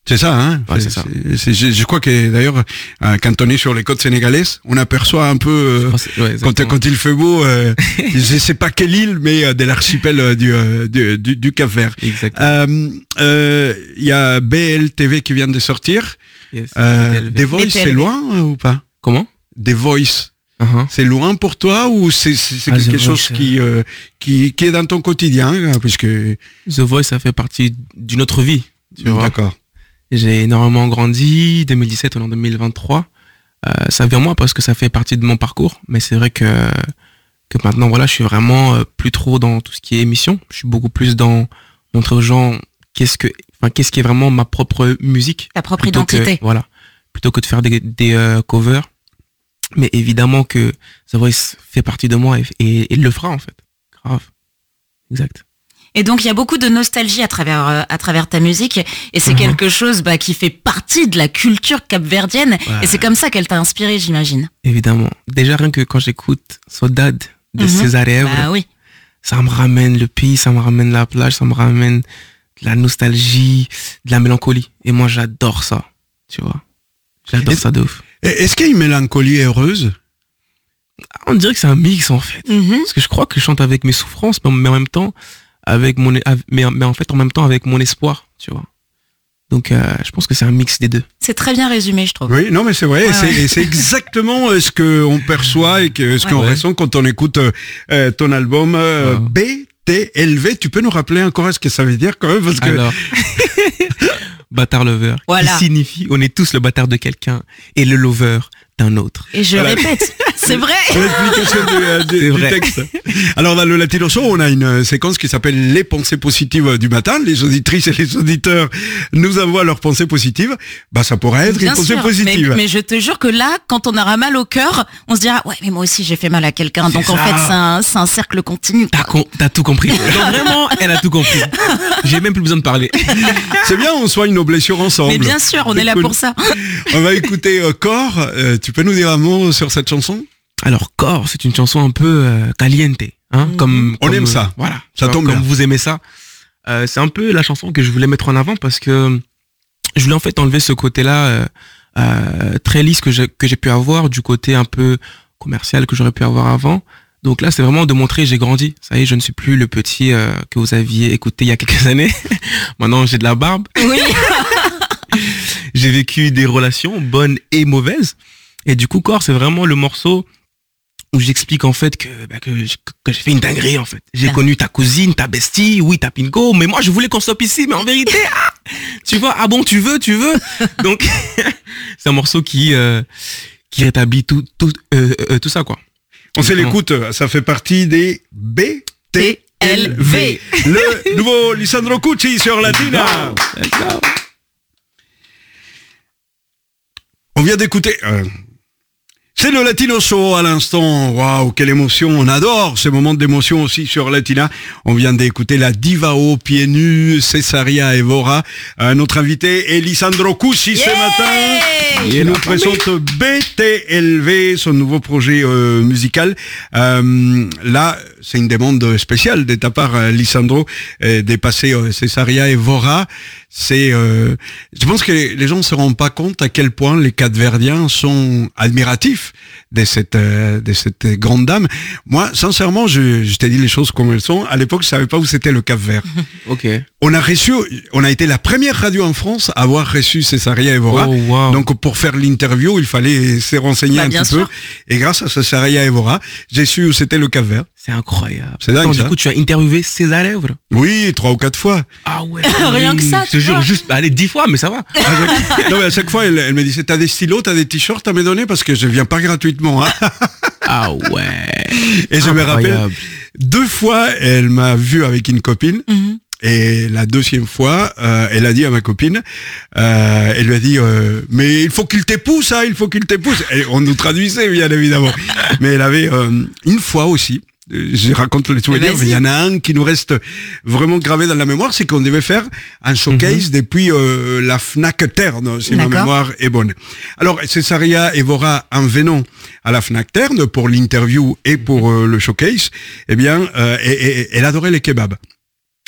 Speaker 3: C'est ça, hein.
Speaker 7: Ouais, c'est ça.
Speaker 3: C'est, c'est, je, je crois que d'ailleurs, euh, quand on est sur les côtes sénégalaises, on aperçoit un peu euh, ouais, quand, quand il fait beau, euh, je sais pas quelle île, mais euh, de l'archipel euh, du, euh, du, du, du Cap-Vert.
Speaker 7: Exactement.
Speaker 3: Il euh, euh, y a B L T V qui vient de sortir.
Speaker 7: Yes.
Speaker 3: Euh, The Voice, c'est loin euh, ou pas?
Speaker 7: Comment?
Speaker 3: The Voice.
Speaker 7: Uh-huh.
Speaker 3: C'est loin pour toi ou c'est, c'est, c'est
Speaker 7: ah,
Speaker 3: quelque
Speaker 7: The
Speaker 3: chose
Speaker 7: Voice,
Speaker 3: qui, euh, qui, qui est dans ton quotidien, puisque
Speaker 7: The Voice, ça fait partie d'une autre vie. Tu vois.
Speaker 3: D'accord.
Speaker 7: J'ai énormément grandi. deux mille dix-sept, on est en deux mille vingt-trois. Euh, ça vient moi parce que ça fait partie de mon parcours. Mais c'est vrai que que maintenant, voilà, je suis vraiment plus trop dans tout ce qui est émission. Je suis beaucoup plus dans montrer aux gens qu'est-ce que, enfin, qu'est-ce qui est vraiment ma propre musique.
Speaker 4: Ta propre identité.
Speaker 7: Que, voilà. Plutôt que de faire des, des euh, covers. Mais évidemment que The Voice fait partie de moi et, et, et il le fera en fait. Grave. Exact.
Speaker 4: Et donc il y a beaucoup de nostalgie à travers euh, à travers ta musique et c'est mmh. quelque chose bah, qui fait partie de la culture capverdienne ouais. et c'est comme ça qu'elle t'a inspiré, j'imagine.
Speaker 7: Évidemment. Déjà rien que quand j'écoute Saudade de mmh. César Évora,
Speaker 4: bah, oui.
Speaker 7: ça me ramène le pays, ça me ramène la plage, ça me ramène de la nostalgie, de la mélancolie. Et moi j'adore ça, tu vois. J'adore et ça de ouf.
Speaker 3: Est-ce qu'il y a une mélancolie heureuse?
Speaker 7: On dirait que c'est un mix en fait. Mm-hmm. Parce que je crois que je chante avec mes souffrances, mais en même temps, avec mon, mais, mais en fait en même temps avec mon espoir, tu vois. Donc euh, je pense que c'est un mix des deux.
Speaker 4: C'est très bien résumé, je trouve.
Speaker 3: Oui, non mais c'est vrai,
Speaker 4: ouais,
Speaker 3: c'est,
Speaker 4: ouais.
Speaker 3: c'est exactement ce qu'on perçoit et que, ce ouais, qu'on ouais. ressent quand on écoute euh, ton album euh, wow. B T L V. Tu peux nous rappeler encore ce que ça veut dire quand même parce que...
Speaker 7: Alors... Bâtard lover, voilà. Qui signifie on est tous le bâtard de quelqu'un et le lover d'un autre.
Speaker 4: Et je voilà. répète, c'est vrai.
Speaker 3: L'explication du, euh, du, du vrai. texte. Alors dans le Latino Show, on a une séquence qui s'appelle les pensées positives du matin. Les auditrices et les auditeurs nous envoient leurs pensées positives. Bah ça pourrait être
Speaker 4: Bien
Speaker 3: une pensée
Speaker 4: sûr,
Speaker 3: positive.
Speaker 4: Mais, mais je te jure que là, quand on aura mal au cœur, on se dira ouais mais moi aussi j'ai fait mal à quelqu'un. Donc c'est en ça. fait c'est un, c'est un cercle continu.
Speaker 7: T'as, con, t'as tout compris. Donc vraiment, elle a tout compris. J'ai même plus besoin de parler.
Speaker 3: C'est bien, on soigne nos blessures ensemble.
Speaker 4: Mais bien sûr, on c'est est là cool. pour ça.
Speaker 3: On va écouter euh, Corps. Euh, tu peux nous dire un mot sur cette chanson?
Speaker 7: Alors Corps, c'est une chanson un peu euh, caliente, hein, mmh. comme,
Speaker 3: on
Speaker 7: comme,
Speaker 3: aime ça.
Speaker 7: Voilà,
Speaker 3: ça tombe
Speaker 7: comme
Speaker 3: bien.
Speaker 7: Vous aimez ça. Euh, c'est un peu la chanson que je voulais mettre en avant parce que je voulais en fait enlever ce côté-là euh, euh, très lisse que j'ai que j'ai pu avoir, du côté un peu commercial que j'aurais pu avoir avant. Donc là, c'est vraiment de montrer j'ai grandi. Ça y est, je ne suis plus le petit euh, que vous aviez écouté il y a quelques années. Maintenant, j'ai de la barbe.
Speaker 4: Oui.
Speaker 7: J'ai vécu des relations bonnes et mauvaises. Et du coup, Corps, c'est vraiment le morceau où j'explique en fait que, bah, que, que j'ai fait une dinguerie en fait. J'ai ah. connu ta cousine, ta bestie, oui, ta pinko, mais moi je voulais qu'on stoppe ici, mais en vérité, ah, tu vois, ah bon, tu veux, tu veux. Donc, c'est un morceau qui, euh, qui rétablit tout, tout, euh, euh, tout ça, quoi.
Speaker 3: On sait l'écoute, ça fait partie des B T L V. Le nouveau Lisandro Cucci sur Latina. On vient d'écouter... Euh, c'est le Latino Show à l'instant. Waouh, quelle émotion. On adore ces moments d'émotion aussi sur Latina. On vient d'écouter la diva aux pieds nus, Césaria Évora. Euh, notre invité est Lisandro Cucci yeah ce matin. Il nous présente B T L V, son nouveau projet euh, musical. Euh, là, c'est une demande spéciale de ta part, Lisandro, euh, de passer euh, Césaria Évora. C'est, euh, je pense que les gens ne se rendent pas compte à quel point les Capverdiens sont admiratifs de cette, euh, de cette grande dame. Moi, sincèrement, je, je t'ai dit les choses comme elles sont. À l'époque, je savais pas où c'était le Cap-Vert.
Speaker 7: Ok.
Speaker 3: On a reçu, on a été la première radio en France à avoir reçu Césaria Évora.
Speaker 7: Oh, wow.
Speaker 3: Donc, pour faire l'interview, il fallait se renseigner bah, un petit sûr. peu. Et grâce à Césaria Évora, j'ai su où c'était le Cap-Vert.
Speaker 7: C'est incroyable.
Speaker 3: C'est dingue.
Speaker 7: Attends,
Speaker 3: ça.
Speaker 7: Du coup, tu as interviewé César Évora.
Speaker 3: Oui, trois ou quatre fois.
Speaker 7: Ah ouais.
Speaker 4: Rien que ça.
Speaker 7: Je te jure, juste, allez, dix fois, mais ça va.
Speaker 3: Non, mais à chaque fois, elle, elle me disait, t'as des stylos, t'as des t-shirts à me donner parce que je viens pas gratuitement. Hein.
Speaker 7: Ah ouais.
Speaker 3: Et je
Speaker 7: incroyable.
Speaker 3: me rappelle, deux fois, elle m'a vu avec une copine. Mm-hmm. Et la deuxième fois, euh, elle a dit à ma copine, euh, elle lui a dit, euh, mais il faut qu'il t'épouse, hein, il faut qu'il t'épouse. Et on nous traduisait, bien évidemment. Mais elle avait euh, une fois aussi, je raconte les souvenirs, mais il y en a un qui nous reste vraiment gravé dans la mémoire, c'est qu'on devait faire un showcase mm-hmm. depuis euh, la Fnac Terne, si D'accord. ma mémoire est bonne. Alors, Césaria Évora, en venant à la Fnac Terne pour l'interview et pour euh, le showcase, eh bien, euh, et, et, elle adorait les kebabs.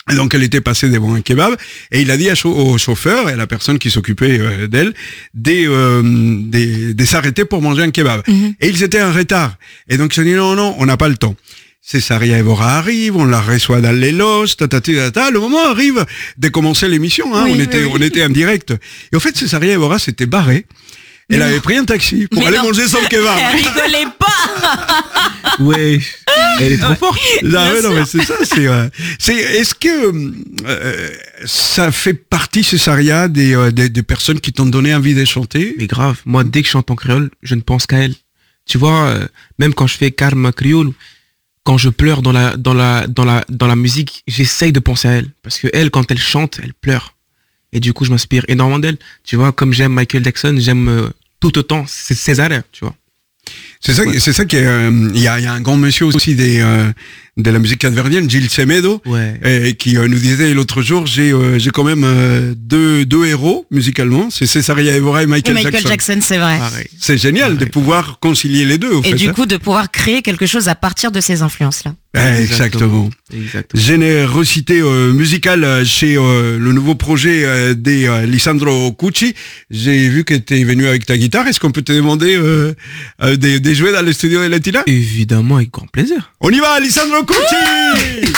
Speaker 3: Et donc elle était passée devant un kebab et il a dit au chauffeur et à la personne qui s'occupait euh, d'elle de, euh, de, de s'arrêter pour manger un kebab. Mm-hmm. Et ils étaient en retard. Et donc ils ont dit non, non, on n'a pas le temps. Césaria Evora arrive, on la reçoit dans les loges, tatati, tata. Le moment arrive de commencer l'émission, hein, oui, on était, oui. on était en direct. Et au fait, Césaria Evora s'était barrée. Elle non. avait pris un taxi pour mais aller non. manger son kebab.
Speaker 4: Elle rigolait pas.
Speaker 3: Ouais, elle est trop forte. Non, mais non, mais c'est ça. C'est, euh, c'est, est-ce que euh, ça fait partie, Césaria, des, euh, des, des personnes qui t'ont donné envie de chanter?
Speaker 7: Mais grave. Moi, dès que je chante en créole, je ne pense qu'à elle. Tu vois, euh, même quand je fais Karma Créole, quand je pleure dans la dans la dans la dans la musique, j'essaye de penser à elle parce que elle, quand elle chante, elle pleure. Et du coup, je m'inspire énormément d'elle. Tu vois, comme j'aime Michael Jackson, j'aime euh, tout autant Césaria, tu vois.
Speaker 3: C'est ça, ouais. c'est ça qui est. Il euh, y, a, y a un grand monsieur aussi des euh, de la musique capverdienne, Gilles Semedo,
Speaker 7: ouais.
Speaker 3: et, qui euh, nous disait l'autre jour, j'ai euh, j'ai quand même euh, deux deux héros musicalement, c'est Césaria Evora et Michael,
Speaker 4: et Michael
Speaker 3: Jackson.
Speaker 4: Jackson, c'est vrai.
Speaker 3: Pareil. C'est génial Pareil. de pouvoir concilier les deux. Au
Speaker 4: et
Speaker 3: fait,
Speaker 4: du
Speaker 3: hein.
Speaker 4: coup, de pouvoir créer quelque chose à partir de ces influences-là.
Speaker 3: Exactement.
Speaker 7: Exactement.
Speaker 3: Générosité euh, musicale chez euh, le nouveau projet euh, des euh, Lisandro Cucci. J'ai vu que tu es venu avec ta guitare. Est-ce qu'on peut te demander euh, euh, de, de jouer dans le studio de Latina?
Speaker 7: Évidemment, avec grand plaisir.
Speaker 3: On y va, Lisandro Cucci.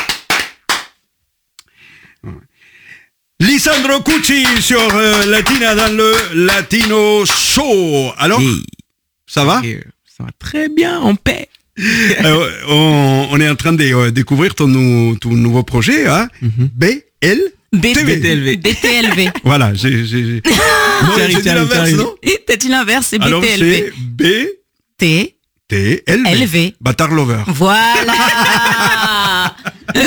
Speaker 3: Lisandro Cucci sur euh, Latina dans le Latino Show. Alors, hey. ça va?
Speaker 7: Okay. Ça va très bien, en paix.
Speaker 3: Alors, on, on est en train de euh, découvrir ton, nou, ton nouveau projet, hein? Mm-hmm. B L
Speaker 4: B T L V. B T L V.
Speaker 3: Voilà, j'ai, j'ai, j'ai...
Speaker 7: Non, j'ai dit l'inverse, non?
Speaker 4: T'as dit l'inverse, c'est B T L V.
Speaker 3: Alors, c'est B
Speaker 4: T
Speaker 3: T L V.
Speaker 4: L V.
Speaker 3: Bâtard Lover.
Speaker 4: Voilà.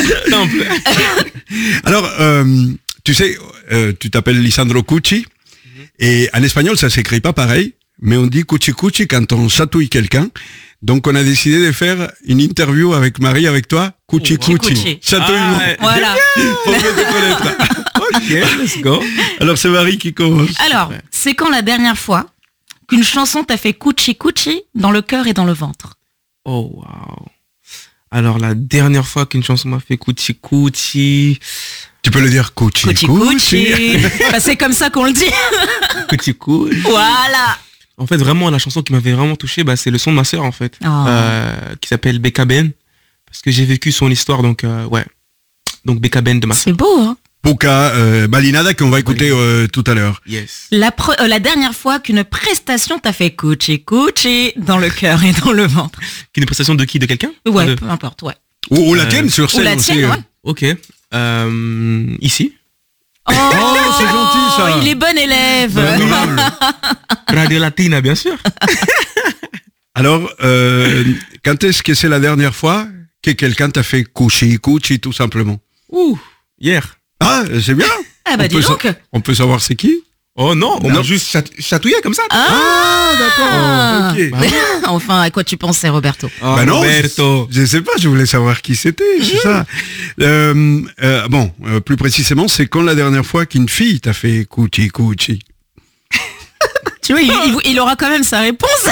Speaker 3: Alors, euh, tu sais, euh, tu t'appelles Lisandro Cucci, mm-hmm. et en espagnol, ça s'écrit pas pareil, mais on dit Cucci Cucci quand on chatouille quelqu'un. Donc, on a décidé de faire une interview avec Marie, avec toi. Cucci Cucci. Chatouillement.
Speaker 4: Ah, voilà.
Speaker 3: Pour mieux te connaître. Ok, let's go. Alors, c'est Marie qui commence.
Speaker 4: Alors, c'est quand la dernière fois qu'une chanson t'a fait Cucci Cucci dans le cœur et dans le ventre?
Speaker 7: Oh, wow. Alors, la dernière fois qu'une chanson m'a fait Cucci Cucci...
Speaker 3: Tu peux le dire Cucci
Speaker 4: Cucci. Cucci. Bah, c'est comme ça qu'on le dit.
Speaker 7: Cucci Cucci.
Speaker 4: Voilà.
Speaker 7: En fait, vraiment, la chanson qui m'avait vraiment touché, bah, c'est le son de ma sœur, en fait,
Speaker 4: oh.
Speaker 7: euh, qui s'appelle Becca Ben, parce que j'ai vécu son histoire, donc, euh, ouais. Donc, Becca Ben de ma sœur.
Speaker 4: C'est beau, hein?
Speaker 3: Puka euh, Balinada, qu'on va écouter euh, tout à l'heure.
Speaker 7: Yes.
Speaker 4: La, pre- euh, la dernière fois qu'une prestation t'a fait Cucci Cucci dans le cœur et dans le ventre.
Speaker 7: Qu'une prestation de qui? De quelqu'un?
Speaker 4: Ouais,
Speaker 7: de...
Speaker 4: peu importe, ouais.
Speaker 3: Ou, ou la tienne, euh, sur scène.
Speaker 4: Ou la tienne,
Speaker 3: aussi,
Speaker 4: ouais.
Speaker 3: euh.
Speaker 7: Ok. Euh, ici.
Speaker 4: Oh,
Speaker 3: oh, c'est gentil ça.
Speaker 4: Il est bon élève.
Speaker 7: Radio Latina, bien sûr.
Speaker 3: Alors, euh, quand est-ce que c'est la dernière fois que quelqu'un t'a fait Cucci Cucci, tout simplement?
Speaker 7: Ouh, hier.
Speaker 3: Ah, c'est bien.
Speaker 4: Ah bah
Speaker 3: on
Speaker 4: dis
Speaker 3: peut
Speaker 4: donc.
Speaker 3: Sa- on peut savoir c'est qui?
Speaker 7: Oh non, on
Speaker 3: non.
Speaker 7: m'a juste chat- chatouillé comme ça.
Speaker 4: Ah,
Speaker 3: ah d'accord. Oh, okay.
Speaker 7: Bah,
Speaker 4: enfin, à quoi tu pensais, Roberto?
Speaker 7: Oh,
Speaker 3: bah non,
Speaker 7: Roberto.
Speaker 3: Je, je sais pas, je voulais savoir qui c'était, c'est ça. Euh, euh, bon, euh, plus précisément, c'est quand la dernière fois qu'une fille t'a fait Cucci Cucci?
Speaker 4: Tu vois, il, il, il aura quand même sa réponse.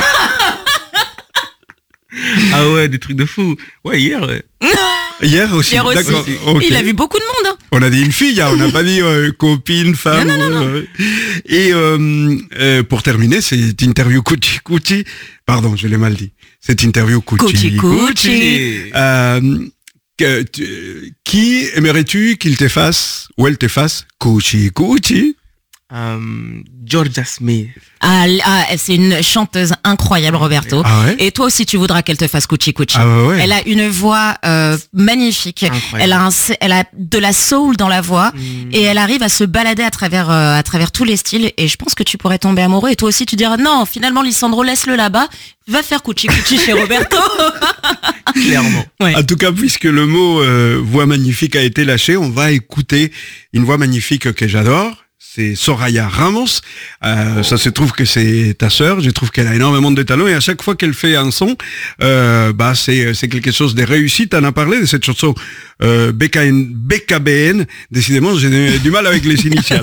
Speaker 7: Ah ouais, des trucs de fou. Ouais, hier, ouais.
Speaker 3: Hier aussi.
Speaker 4: Hier aussi.
Speaker 3: D'accord. Okay.
Speaker 4: Il a vu beaucoup de monde. Hein.
Speaker 3: On a dit une fille, hein, on n'a pas dit euh, copine, femme.
Speaker 4: Non, non, non,
Speaker 3: euh, et euh, euh, pour terminer, cette interview Cucci Cucci, pardon, je l'ai mal dit. Cette interview Cucci
Speaker 4: Cucci.
Speaker 3: Euh, que, tu, qui aimerais-tu qu'il te fasse, ou elle te fasse Cucci Cucci?
Speaker 7: Um, Georgia Smith.
Speaker 4: Ah, ah, c'est une chanteuse incroyable, Roberto.
Speaker 3: Ah ouais?
Speaker 4: Et toi aussi, tu voudras qu'elle te fasse Cucci Cucci.
Speaker 3: Ah ouais, ouais.
Speaker 4: Elle a une voix euh, magnifique.
Speaker 7: Incroyable.
Speaker 4: Elle a, un, elle a de la soul dans la voix mm. et elle arrive à se balader à travers, euh, à travers tous les styles. Et je pense que tu pourrais tomber amoureux. Et toi aussi, tu diras non, finalement, Lisandro, laisse-le là-bas. Va faire Cucci Cucci chez Roberto.
Speaker 7: Clairement.
Speaker 3: Ouais. En tout cas, puisque le mot euh, voix magnifique a été lâché, on va écouter une voix magnifique que j'adore. C'est Soraya Ramos. Euh, oh. Ça se trouve que c'est ta sœur. Je trouve qu'elle a énormément de talent et à chaque fois qu'elle fait un son, euh, bah c'est c'est quelque chose de réussi. T'en as parlé de cette chanson euh, Becca B K B N. Décidément, j'ai du mal avec les initiales.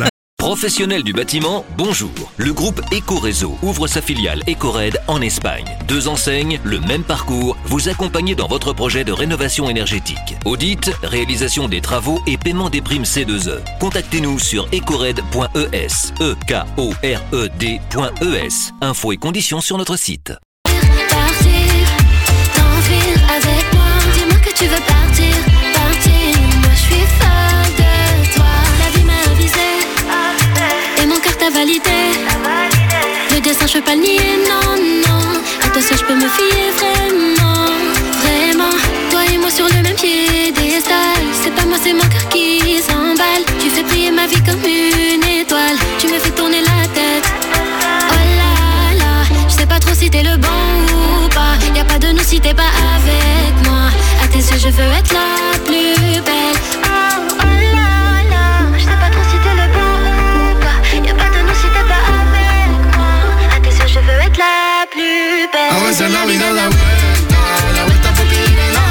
Speaker 8: Professionnels du bâtiment, bonjour. Le groupe Ecoréseau ouvre sa filiale Ecored en Espagne. Deux enseignes, le même parcours, vous accompagner dans votre projet de rénovation énergétique. Audit, réalisation des travaux et paiement des primes C deux E. Contactez-nous sur ecored point e s, e k o r e d point e s. Infos et conditions sur notre site.
Speaker 9: Partir, t'enfuir avec moi. Dis-moi que tu veux partir, partir. Moi je suis folle de toi. La vie m'a avisé et mon cœur t'a validé. Le destin je peux pas le nier, non, non. À toi seul je peux me fier vraiment, vraiment. Toi et moi sur le même piédestal. C'est pas moi, c'est mon cœur qui s'emballe. Tu fais briller ma vie comme une étoile. Tu me fais tourner la tête. Oh là là, je sais pas trop si t'es le bon ou pas. Y'a pas de nous si t'es pas avec moi. À tes yeux je veux être la plus belle. Oh, oh là là, je sais pas trop si t'es le bon ou pas. Y'a pas de nous si t'es pas avec moi. À tes yeux je veux être la plus belle.
Speaker 10: A veces la vida da vuelta, la vuelta porque llega el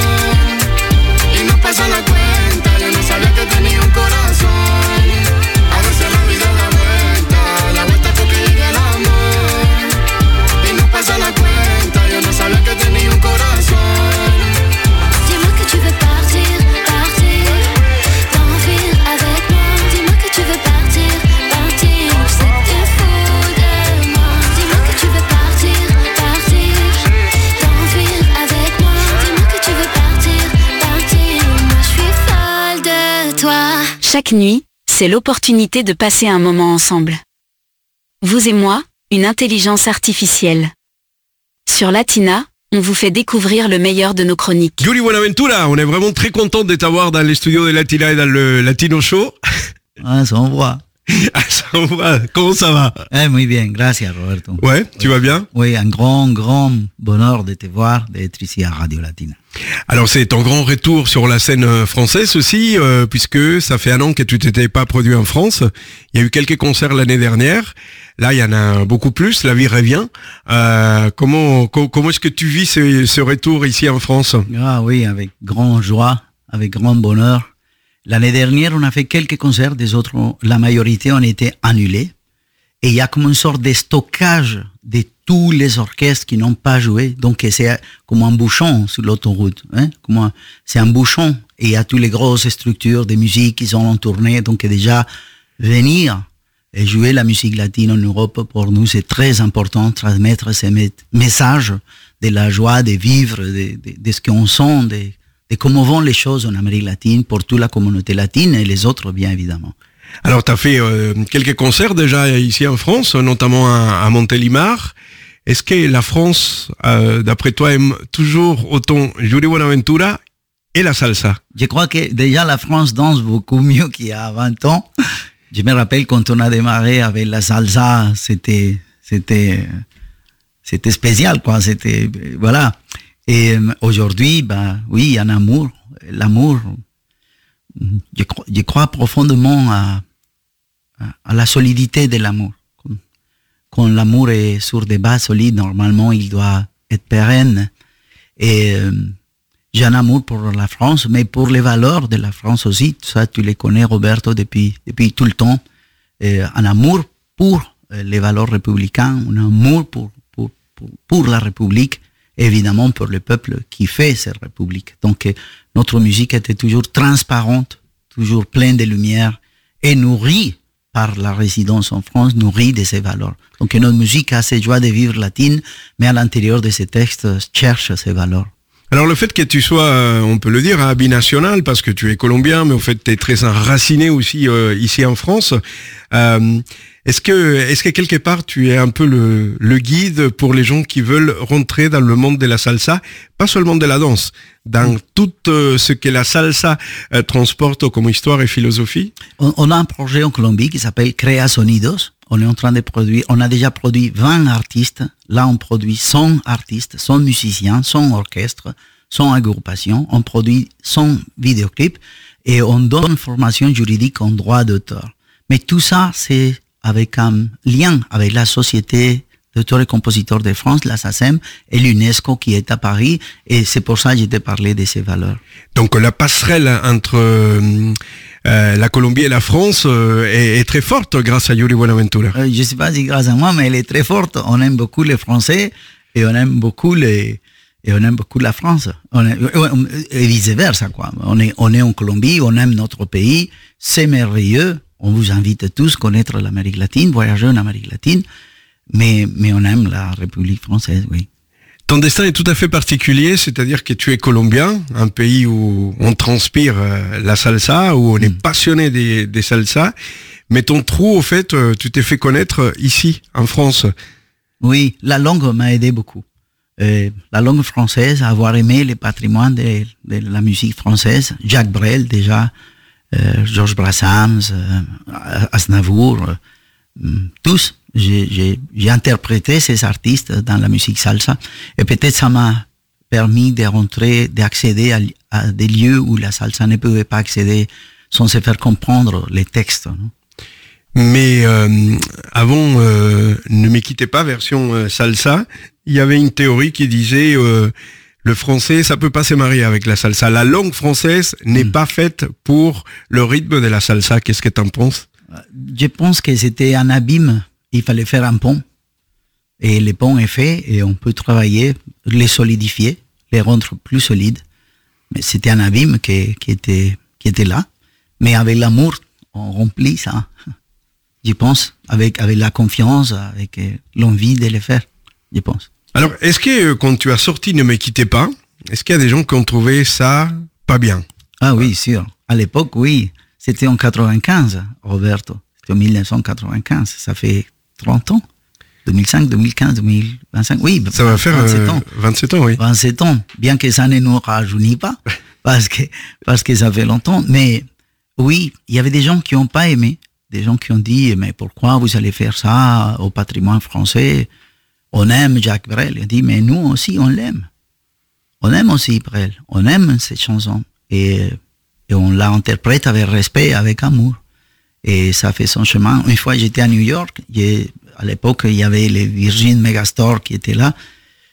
Speaker 10: amor y no pasa la cuenta. Yo no sabía que tenía un corazón. A veces la vida da vuelta, la vuelta porque llega el amor y no pasa la cuenta. Yo no sabía que tenía un corazón.
Speaker 9: Dis-moi que tu veux partir, partir, t'enfuir avec moi. Dis-moi que tu veux partir, partir. Je sais que t'es fou de moi. Dis-moi que tu veux partir, partir, t'enfuir avec moi. Dis-moi que tu veux partir, partir. Moi je suis folle de toi.
Speaker 5: Chaque nuit, c'est l'opportunité de passer un moment ensemble. Vous et moi, une intelligence artificielle. Sur Latina, on vous fait découvrir le meilleur de nos chroniques.
Speaker 3: Yuri Buenaventura, on est vraiment très content de t'avoir dans les studios de Latina et dans le Latino Show.
Speaker 11: Ah, ça envoie.
Speaker 3: Ah, ça envoie. Comment ça va?
Speaker 11: Eh, muy bien, gracias Roberto.
Speaker 3: Ouais, tu vas bien?
Speaker 11: Oui, un grand, grand bonheur de te voir, d'être ici à Radio Latina.
Speaker 3: Alors c'est ton grand retour sur la scène française aussi, euh, puisque ça fait un an que tu t'étais pas produit en France. Il y a eu quelques concerts l'année dernière. Là, il y en a beaucoup plus. La vie revient. Euh, comment co- comment est-ce que tu vis ce, ce retour ici en France?
Speaker 11: Ah oui, avec grande joie, avec grand bonheur. L'année dernière, on a fait quelques concerts, des autres, la majorité ont été annulés. Et il y a comme une sorte de stockage de tous les orchestres qui n'ont pas joué. Donc c'est comme un bouchon sur l'autoroute. Hein? Comme un, c'est un bouchon. Et il y a toutes les grosses structures de musique qui sont en tournée. Donc déjà, venir et jouer la musique latine en Europe, pour nous, c'est très important. Transmettre ces messages de la joie de vivre, de, de, de ce qu'on sent, de, de comment vont les choses en Amérique latine, pour toute la communauté latine et les autres, bien évidemment.
Speaker 3: Alors, tu as fait euh, quelques concerts déjà ici en France, notamment à, à Montélimar. Est-ce que la France, euh, d'après toi, aime toujours autant Yuri Buenaventura et la salsa?
Speaker 11: Je crois que déjà la France danse beaucoup mieux qu'il y a vingt ans. Je me rappelle quand on a démarré avec la salsa, c'était, c'était, c'était spécial, quoi. C'était, voilà. Et aujourd'hui, bah, oui, il y a un amour. L'amour, je crois, je crois profondément à, à la solidité de l'amour. Quand l'amour est sur des bases solides, normalement, il doit être pérenne. Et euh, j'ai un amour pour la France, mais pour les valeurs de la France aussi. Ça, tu les connais, Roberto, depuis, depuis tout le temps. Et un amour pour les valeurs républicaines, un amour pour, pour, pour, pour la République, évidemment pour le peuple qui fait cette République. Donc, notre musique était toujours transparente, toujours pleine de lumière et nourrie par la résidence en France, nourrie de ces valeurs. Donc notre musique a cette joie de vivre latine, mais à l'intérieur de ces textes cherche ces valeurs.
Speaker 3: Alors le fait que tu sois, on peut le dire, binational, parce que tu es colombien, mais au fait tu es très enraciné aussi euh, ici en France, euh, est-ce que, est-ce que quelque part tu es un peu le, le guide pour les gens qui veulent rentrer dans le monde de la salsa, pas seulement de la danse, dans tout euh, ce que la salsa euh, transporte comme histoire et philosophie?
Speaker 11: On, on a un projet en Colombie qui s'appelle Crea Sonidos. On est en train de produire, on a déjà produit vingt artistes. Là, on produit cent artistes, cent musiciens, cent orchestres, cent agrupations. On produit cent vidéoclips et on donne formation juridique en droit d'auteur. Mais tout ça, c'est avec un lien avec la Société d'auteurs et compositeurs de France, la S A C E M, et l'UNESCO qui est à Paris. Et c'est pour ça que je t'ai parlé de ces valeurs.
Speaker 3: Donc la passerelle entre euh, euh, la Colombie et la France euh, est, est très forte grâce à Yuri Buenaventura.
Speaker 11: Euh, je ne sais pas si grâce à moi, mais elle est très forte. On aime beaucoup les Français et on aime beaucoup les et on aime beaucoup la France. On est, et vice versa quoi. On est on est en Colombie, on aime notre pays, c'est merveilleux. On vous invite tous à connaître l'Amérique latine, voyager en Amérique latine, mais mais on aime la République française, oui.
Speaker 3: Ton destin est tout à fait particulier, c'est-à-dire que tu es colombien, un pays où on transpire euh, la salsa, où on est passionné des, des salsas, mais ton trou, au fait, euh, tu t'es fait connaître ici, en France.
Speaker 11: Oui, la langue m'a aidé beaucoup. Euh, la langue française, avoir aimé le patrimoine de, de la musique française, Jacques Brel déjà, euh, Georges Brassens, euh, Aznavour, euh, tous. J'ai, j'ai, j'ai interprété ces artistes dans la musique salsa et peut-être ça m'a permis de rentrer, d'accéder à, à des lieux où la salsa ne pouvait pas accéder sans se faire comprendre les textes. Non?
Speaker 3: Mais euh, avant euh, Ne me quittez pas, version euh, salsa, il y avait une théorie qui disait euh, le français, ça peut pas se marier avec la salsa. La langue française n'est mmh. pas faite pour le rythme de la salsa. Qu'est-ce que tu en penses?
Speaker 11: Je pense que c'était un abîme. Il fallait faire un pont. Et le pont est fait et on peut travailler, les solidifier, les rendre plus solides. Mais c'était un abîme qui, qui, était, qui était là. Mais avec l'amour, on remplit ça. Je pense, avec, avec la confiance, avec l'envie de le faire, je pense.
Speaker 3: Alors, est-ce que quand tu as sorti Ne me quittez pas, est-ce qu'il y a des gens qui ont trouvé ça pas bien?
Speaker 11: Ah oui, sûr. À l'époque, oui. C'était en quatre-vingt-quinze, Roberto. C'était en dix-neuf cent quatre-vingt-quinze. Ça fait trente ans. deux mille cinq, deux mille quinze, deux mille vingt-cinq. Oui,
Speaker 3: ça va faire vingt-sept ans. vingt-sept ans, oui.
Speaker 11: vingt-sept ans. Bien que ça ne nous rajeunit pas, parce que, parce que ça fait longtemps. Mais oui, il y avait des gens qui n'ont pas aimé. Des gens qui ont dit, mais pourquoi vous allez faire ça au patrimoine français? On aime Jacques Brel. Il a dit, mais nous aussi, on l'aime. On aime aussi Brel. On aime cette chanson. Et, et on l'interprète avec respect, avec amour. Et ça fait son chemin. Une fois, j'étais à New York. À l'époque, il y avait les Virgin Megastore qui étaient là.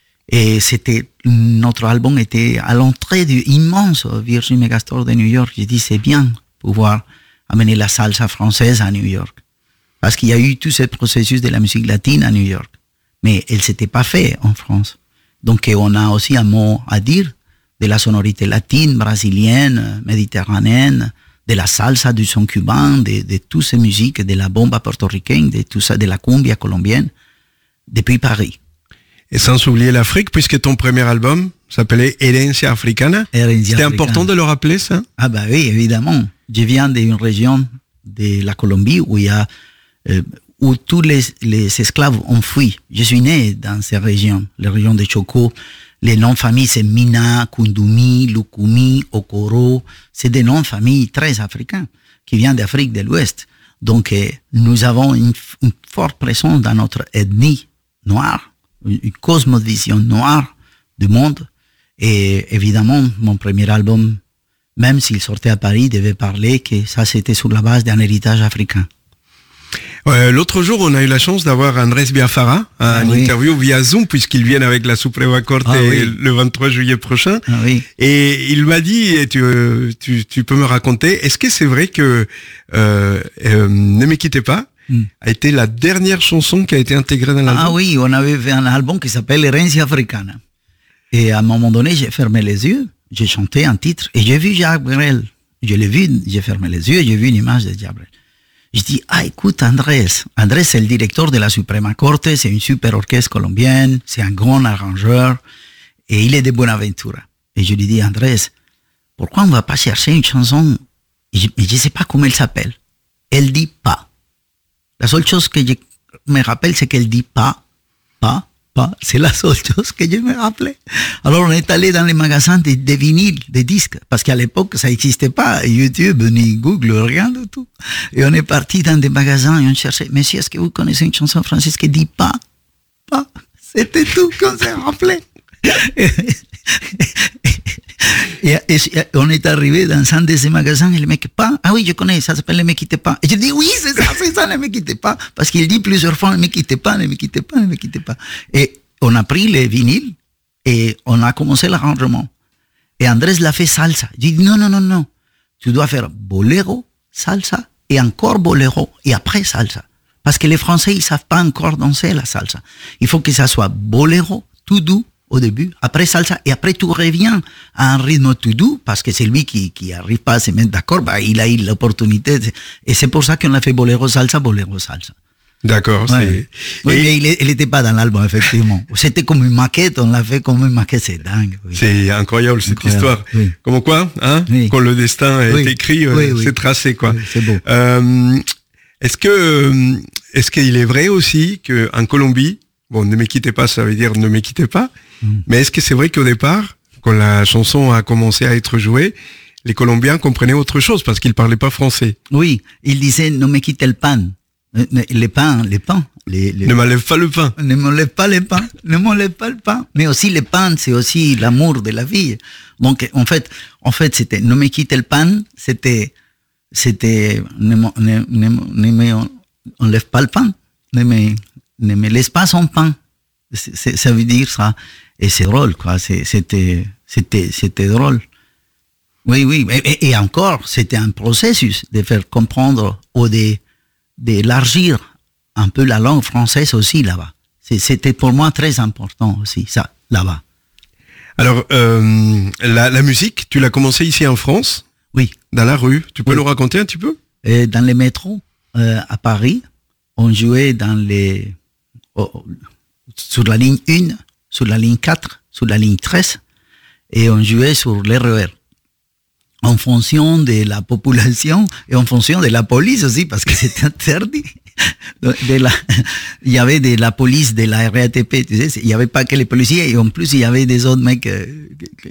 Speaker 11: Et c'était, notre album était à l'entrée du immense Virgin Megastore de New York. J'ai dit, c'est bien pouvoir amener la salsa française à New York. Parce qu'il y a eu tout ce processus de la musique latine à New York. Mais elle s'était pas fait en France. Donc, on a aussi un mot à dire de la sonorité latine, brésilienne, méditerranéenne, de la salsa, du son cubain, de, de toutes ces musiques, de la bomba portoricaine, de tout ça, de la cumbia colombienne, depuis Paris.
Speaker 3: Et sans oublier l'Afrique, puisque ton premier album s'appelait Herencia Africana.
Speaker 11: Herencia
Speaker 3: C'était
Speaker 11: Africana.
Speaker 3: important de le rappeler, ça?
Speaker 11: Ah bah oui, évidemment. Je viens d'une région de la Colombie où il y a, euh, où tous les, les esclaves ont fui. Je suis né dans ces régions, les régions de Choco. Les noms de famille, c'est Mina, Kundumi, Lukumi, Okoro. C'est des noms de famille très africains qui viennent d'Afrique de l'Ouest. Donc, euh, nous avons une, une forte présence dans notre ethnie noire, une cosmovision noire du monde. Et évidemment, mon premier album, même s'il sortait à Paris, devait parler que ça, c'était sur la base d'un héritage africain.
Speaker 3: Euh, l'autre jour, on a eu la chance d'avoir Andrés Biafara,
Speaker 11: Ah
Speaker 3: un
Speaker 11: oui.
Speaker 3: interview via Zoom, puisqu'il vient avec la Suprema Corte
Speaker 11: Ah oui.
Speaker 3: le vingt-trois juillet prochain.
Speaker 11: Ah oui.
Speaker 3: Et il m'a dit, et tu, euh, tu, tu peux me raconter, est-ce que c'est vrai que euh, euh, Ne me quittez pas
Speaker 11: Mm.
Speaker 3: a été la dernière chanson qui a été intégrée dans l'album?
Speaker 11: Ah oui, on avait fait un album qui s'appelle Herencia Africana. Et à un moment donné, j'ai fermé les yeux, j'ai chanté un titre et j'ai vu Jacques Brel. Je l'ai vu, j'ai fermé les yeux et j'ai vu une image de Jacques Brel. Je dis, ah écoute Andrés, Andrés c'est le directeur de la Suprema Corte, c'est une super orchestre colombienne, c'est un grand arrangeur et il est de Buenaventura. Et je lui dis, Andrés, pourquoi on ne va pas chercher une chanson, et je ne sais pas comment elle s'appelle. Elle dit pas. La seule chose que je me rappelle, c'est qu'elle dit pas, pas, pas. C'est la seule chose que je me rappelais. Alors, on est allé dans les magasins de, de vinyles, de disques, parce qu'à l'époque, ça n'existait pas, YouTube, ni Google, rien du tout. Et on est parti dans des magasins et on cherchait, monsieur, est-ce que vous connaissez une chanson française qui dit pas, pas? C'était tout qu'on s'est rappelé. Et, et, et on est arrivé dans un de ces magasins et le mec, pas, ah oui, je connais, ça s'appelle Ne me quittez pas. Et je dis, oui, c'est ça, c'est ça, Ne me quittez pas. Parce qu'il dit plusieurs fois, Ne me quittez pas, ne me quittez pas, ne me quittez pas. Et on a pris les vinyles et on a commencé l'arrangement. Et Andrés l'a fait salsa. Je dis, non, non, non, non. Tu dois faire bolero salsa, et encore boléro, et après salsa. Parce que les Français, ils savent pas encore danser la salsa. Il faut que ça soit boléro, tout doux, au début, après salsa, et après tout revient à un rythme tout doux, parce que c'est lui qui, qui arrive pas à se mettre d'accord, bah, il a eu l'opportunité, de, et c'est pour ça qu'on a fait boléro salsa, boléro salsa.
Speaker 3: D'accord.
Speaker 11: Ouais. Oui, et... mais il n'était pas dans l'album, effectivement. C'était comme une maquette, on l'a fait comme une maquette, c'est dingue. Oui.
Speaker 3: C'est incroyable cette incroyable. histoire.
Speaker 11: Oui.
Speaker 3: Comment quoi, hein oui. Quand le destin est oui. écrit, oui, euh, oui. c'est tracé, quoi.
Speaker 11: Oui, c'est beau.
Speaker 3: Euh, est-ce que, est-ce qu'il est vrai aussi qu'en Colombie, bon, ne me quittez pas, ça veut dire ne me quittez pas, mm. mais est-ce que c'est vrai qu'au départ, quand la chanson a commencé à être jouée, les Colombiens comprenaient autre chose parce qu'ils parlaient pas français?
Speaker 11: Oui, ils disaient ne me quittez le pan. Les pains, les pains. Les, les...
Speaker 3: Ne m'enlève pas le pain.
Speaker 11: Ne m'enlève pas le pain. Ne m'enlève pas le pain. Mais aussi le pain, c'est aussi l'amour de la vie. Donc, en fait, en fait, c'était, ne me quitte le pain, c'était, c'était, ne me, ne, ne, ne me enlève pas le pain. Ne me, ne me laisse pas son pain. C'est, c'est, ça veut dire ça. Et c'est drôle, quoi. C'est, c'était, c'était, c'était drôle. Oui, oui. Et, et encore, c'était un processus de faire comprendre ou des, d'élargir un peu la langue française aussi là-bas. C'était pour moi très important aussi, ça, là-bas.
Speaker 3: Alors, euh, la, la musique, tu l'as commencé ici en France?
Speaker 11: Oui.
Speaker 3: Dans la rue. Tu peux
Speaker 11: oui.
Speaker 3: nous raconter un petit peu?
Speaker 11: Et dans les métros, euh, à Paris, on jouait dans les, oh, sur la ligne un, sur la ligne quatre, sur la ligne treize, et on jouait sur l'R E R. En fonction de la population et en fonction de la police aussi, parce que c'était interdit. De la, il y avait de la police de la R A T P, tu sais, il n'y avait pas que les policiers, et en plus il y avait des autres mecs euh,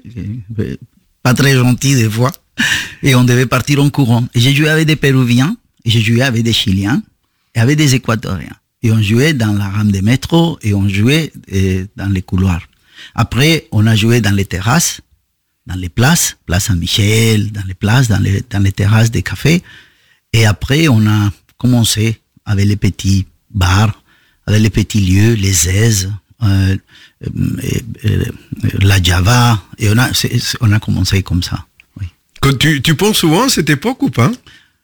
Speaker 11: pas très gentils des fois, et on devait partir en courant. Et j'ai joué avec des Péruviens, et j'ai joué avec des Chiliens, et avec des Équatoriens. Et on jouait dans la rame des métros, et on jouait euh, dans les couloirs. Après, on a joué dans les terrasses, dans les places, place Saint-Michel, dans les places, dans les, dans les terrasses des cafés. Et après, on a commencé avec les petits bars, avec les petits lieux, les aises, euh, euh, euh, la Java, et on a, c'est, on a commencé comme ça. Oui.
Speaker 3: Quand tu, tu penses souvent à cette époque ou pas?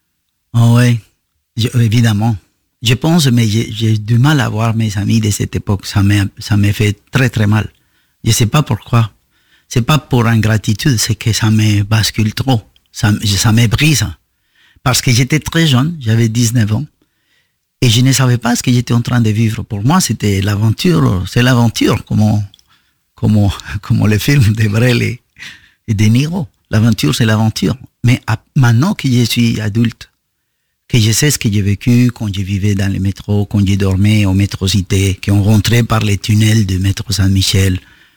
Speaker 11: Oh, oui, je, évidemment. Je pense, mais j'ai, j'ai du mal à voir mes amis de cette époque. Ça m'a, ça m'a fait très très mal. Je sais pas pourquoi. C'est pas pour ingratitude, c'est que ça me bascule trop. Ça, ça me brise. Parce que j'étais très jeune, j'avais dix-neuf ans, et je ne savais pas ce que j'étais en train de vivre. Pour moi, c'était l'aventure, c'est l'aventure, comme, comme, comme le film de Brel et, et De Niro. L'aventure, c'est l'aventure. Mais à, maintenant que je suis adulte, que je sais ce que j'ai vécu quand je vivais dans le métro, quand je dormais au métro Cité, qu'on rentrait par les tunnels du métro Saint-Michel,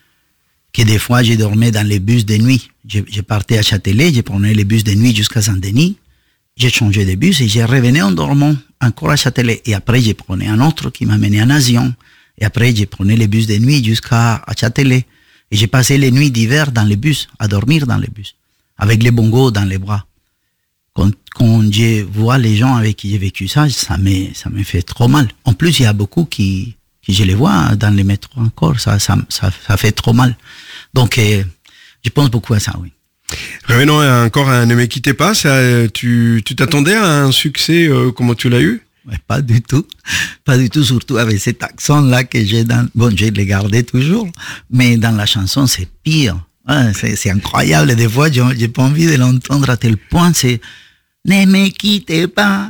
Speaker 11: que des fois, je dormais dans les bus de nuit. Je, je partais à Châtelet, je prenais les bus de nuit jusqu'à Saint-Denis. J'ai changé de bus et je revenais en dormant encore à Châtelet. Et après, je prenais un autre qui m'amenait à Nation. Et après, je prenais les bus de nuit jusqu'à Châtelet. Et j'ai passé les nuits d'hiver dans les bus, à dormir dans les bus, avec les bongos dans les bras. Quand, quand je vois les gens avec qui j'ai vécu ça, ça me, ça me fait trop mal. En plus, il y a beaucoup qui, qui je les vois dans les métros encore. Ça, ça, ça, ça fait trop mal. Donc, euh, je pense beaucoup à ça, oui.
Speaker 3: Revenons encore à Ne me quittez pas. Ça, tu, tu t'attendais à un succès euh, comment tu l'as eu?
Speaker 11: Ouais, pas du tout. Pas du tout, surtout avec cet accent-là que j'ai dans... Bon, je l'ai gardé toujours, mais dans la chanson, c'est pire. Ouais, c'est, c'est incroyable. Des fois, j'ai, j'ai pas envie de l'entendre à tel point. C'est Ne me quittez pas.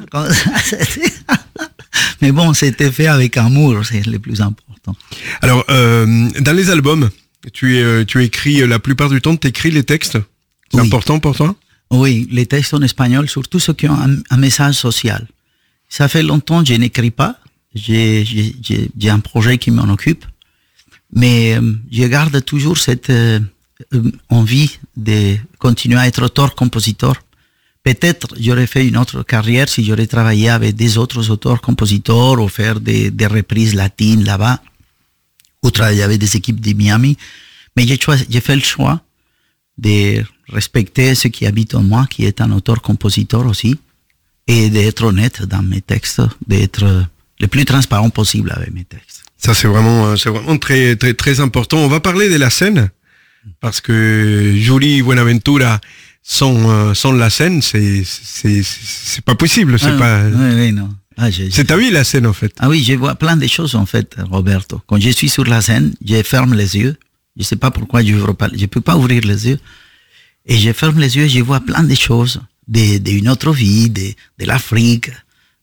Speaker 11: Mais bon, c'était fait avec amour, c'est le plus important.
Speaker 3: Alors, euh, dans les albums, tu, euh, tu écris, la plupart du temps, tu écris les textes. C'est oui. important pour toi?
Speaker 11: Oui, les textes en espagnol, surtout ceux qui ont un, un message social. Ça fait longtemps que je n'écris pas. J'ai, j'ai, j'ai, j'ai un projet qui m'en occupe. Mais euh, je garde toujours cette euh, envie de continuer à être auteur-compositeur. Peut-être j'aurais fait une autre carrière si j'aurais travaillé avec des autres auteurs-compositeurs ou faire des, des reprises latines là-bas, ou travailler avec des équipes de Miami. Mais j'ai, choisi, j'ai fait le choix de respecter ce qui habite en moi, qui est un auteur-compositeur aussi, et d'être honnête dans mes textes, d'être le plus transparent possible avec mes textes.
Speaker 3: Ça, c'est vraiment, c'est vraiment très, très, très important. On va parler de la scène, parce que Yuri Buenaventura, sans, euh, sans la scène, c'est, c'est, c'est pas possible. C'est
Speaker 11: ah,
Speaker 3: pas.
Speaker 11: Oui, oui, non. Ah, je,
Speaker 3: c'est ta vie, la scène, en fait.
Speaker 11: Ah oui, je vois plein de choses, en fait, Roberto. Quand je suis sur la scène, je ferme les yeux. Je sais pas pourquoi je ouvre pas, je peux pas ouvrir les yeux. Et je ferme les yeux et je vois plein de choses, de, d'une autre vie, de, de l'Afrique,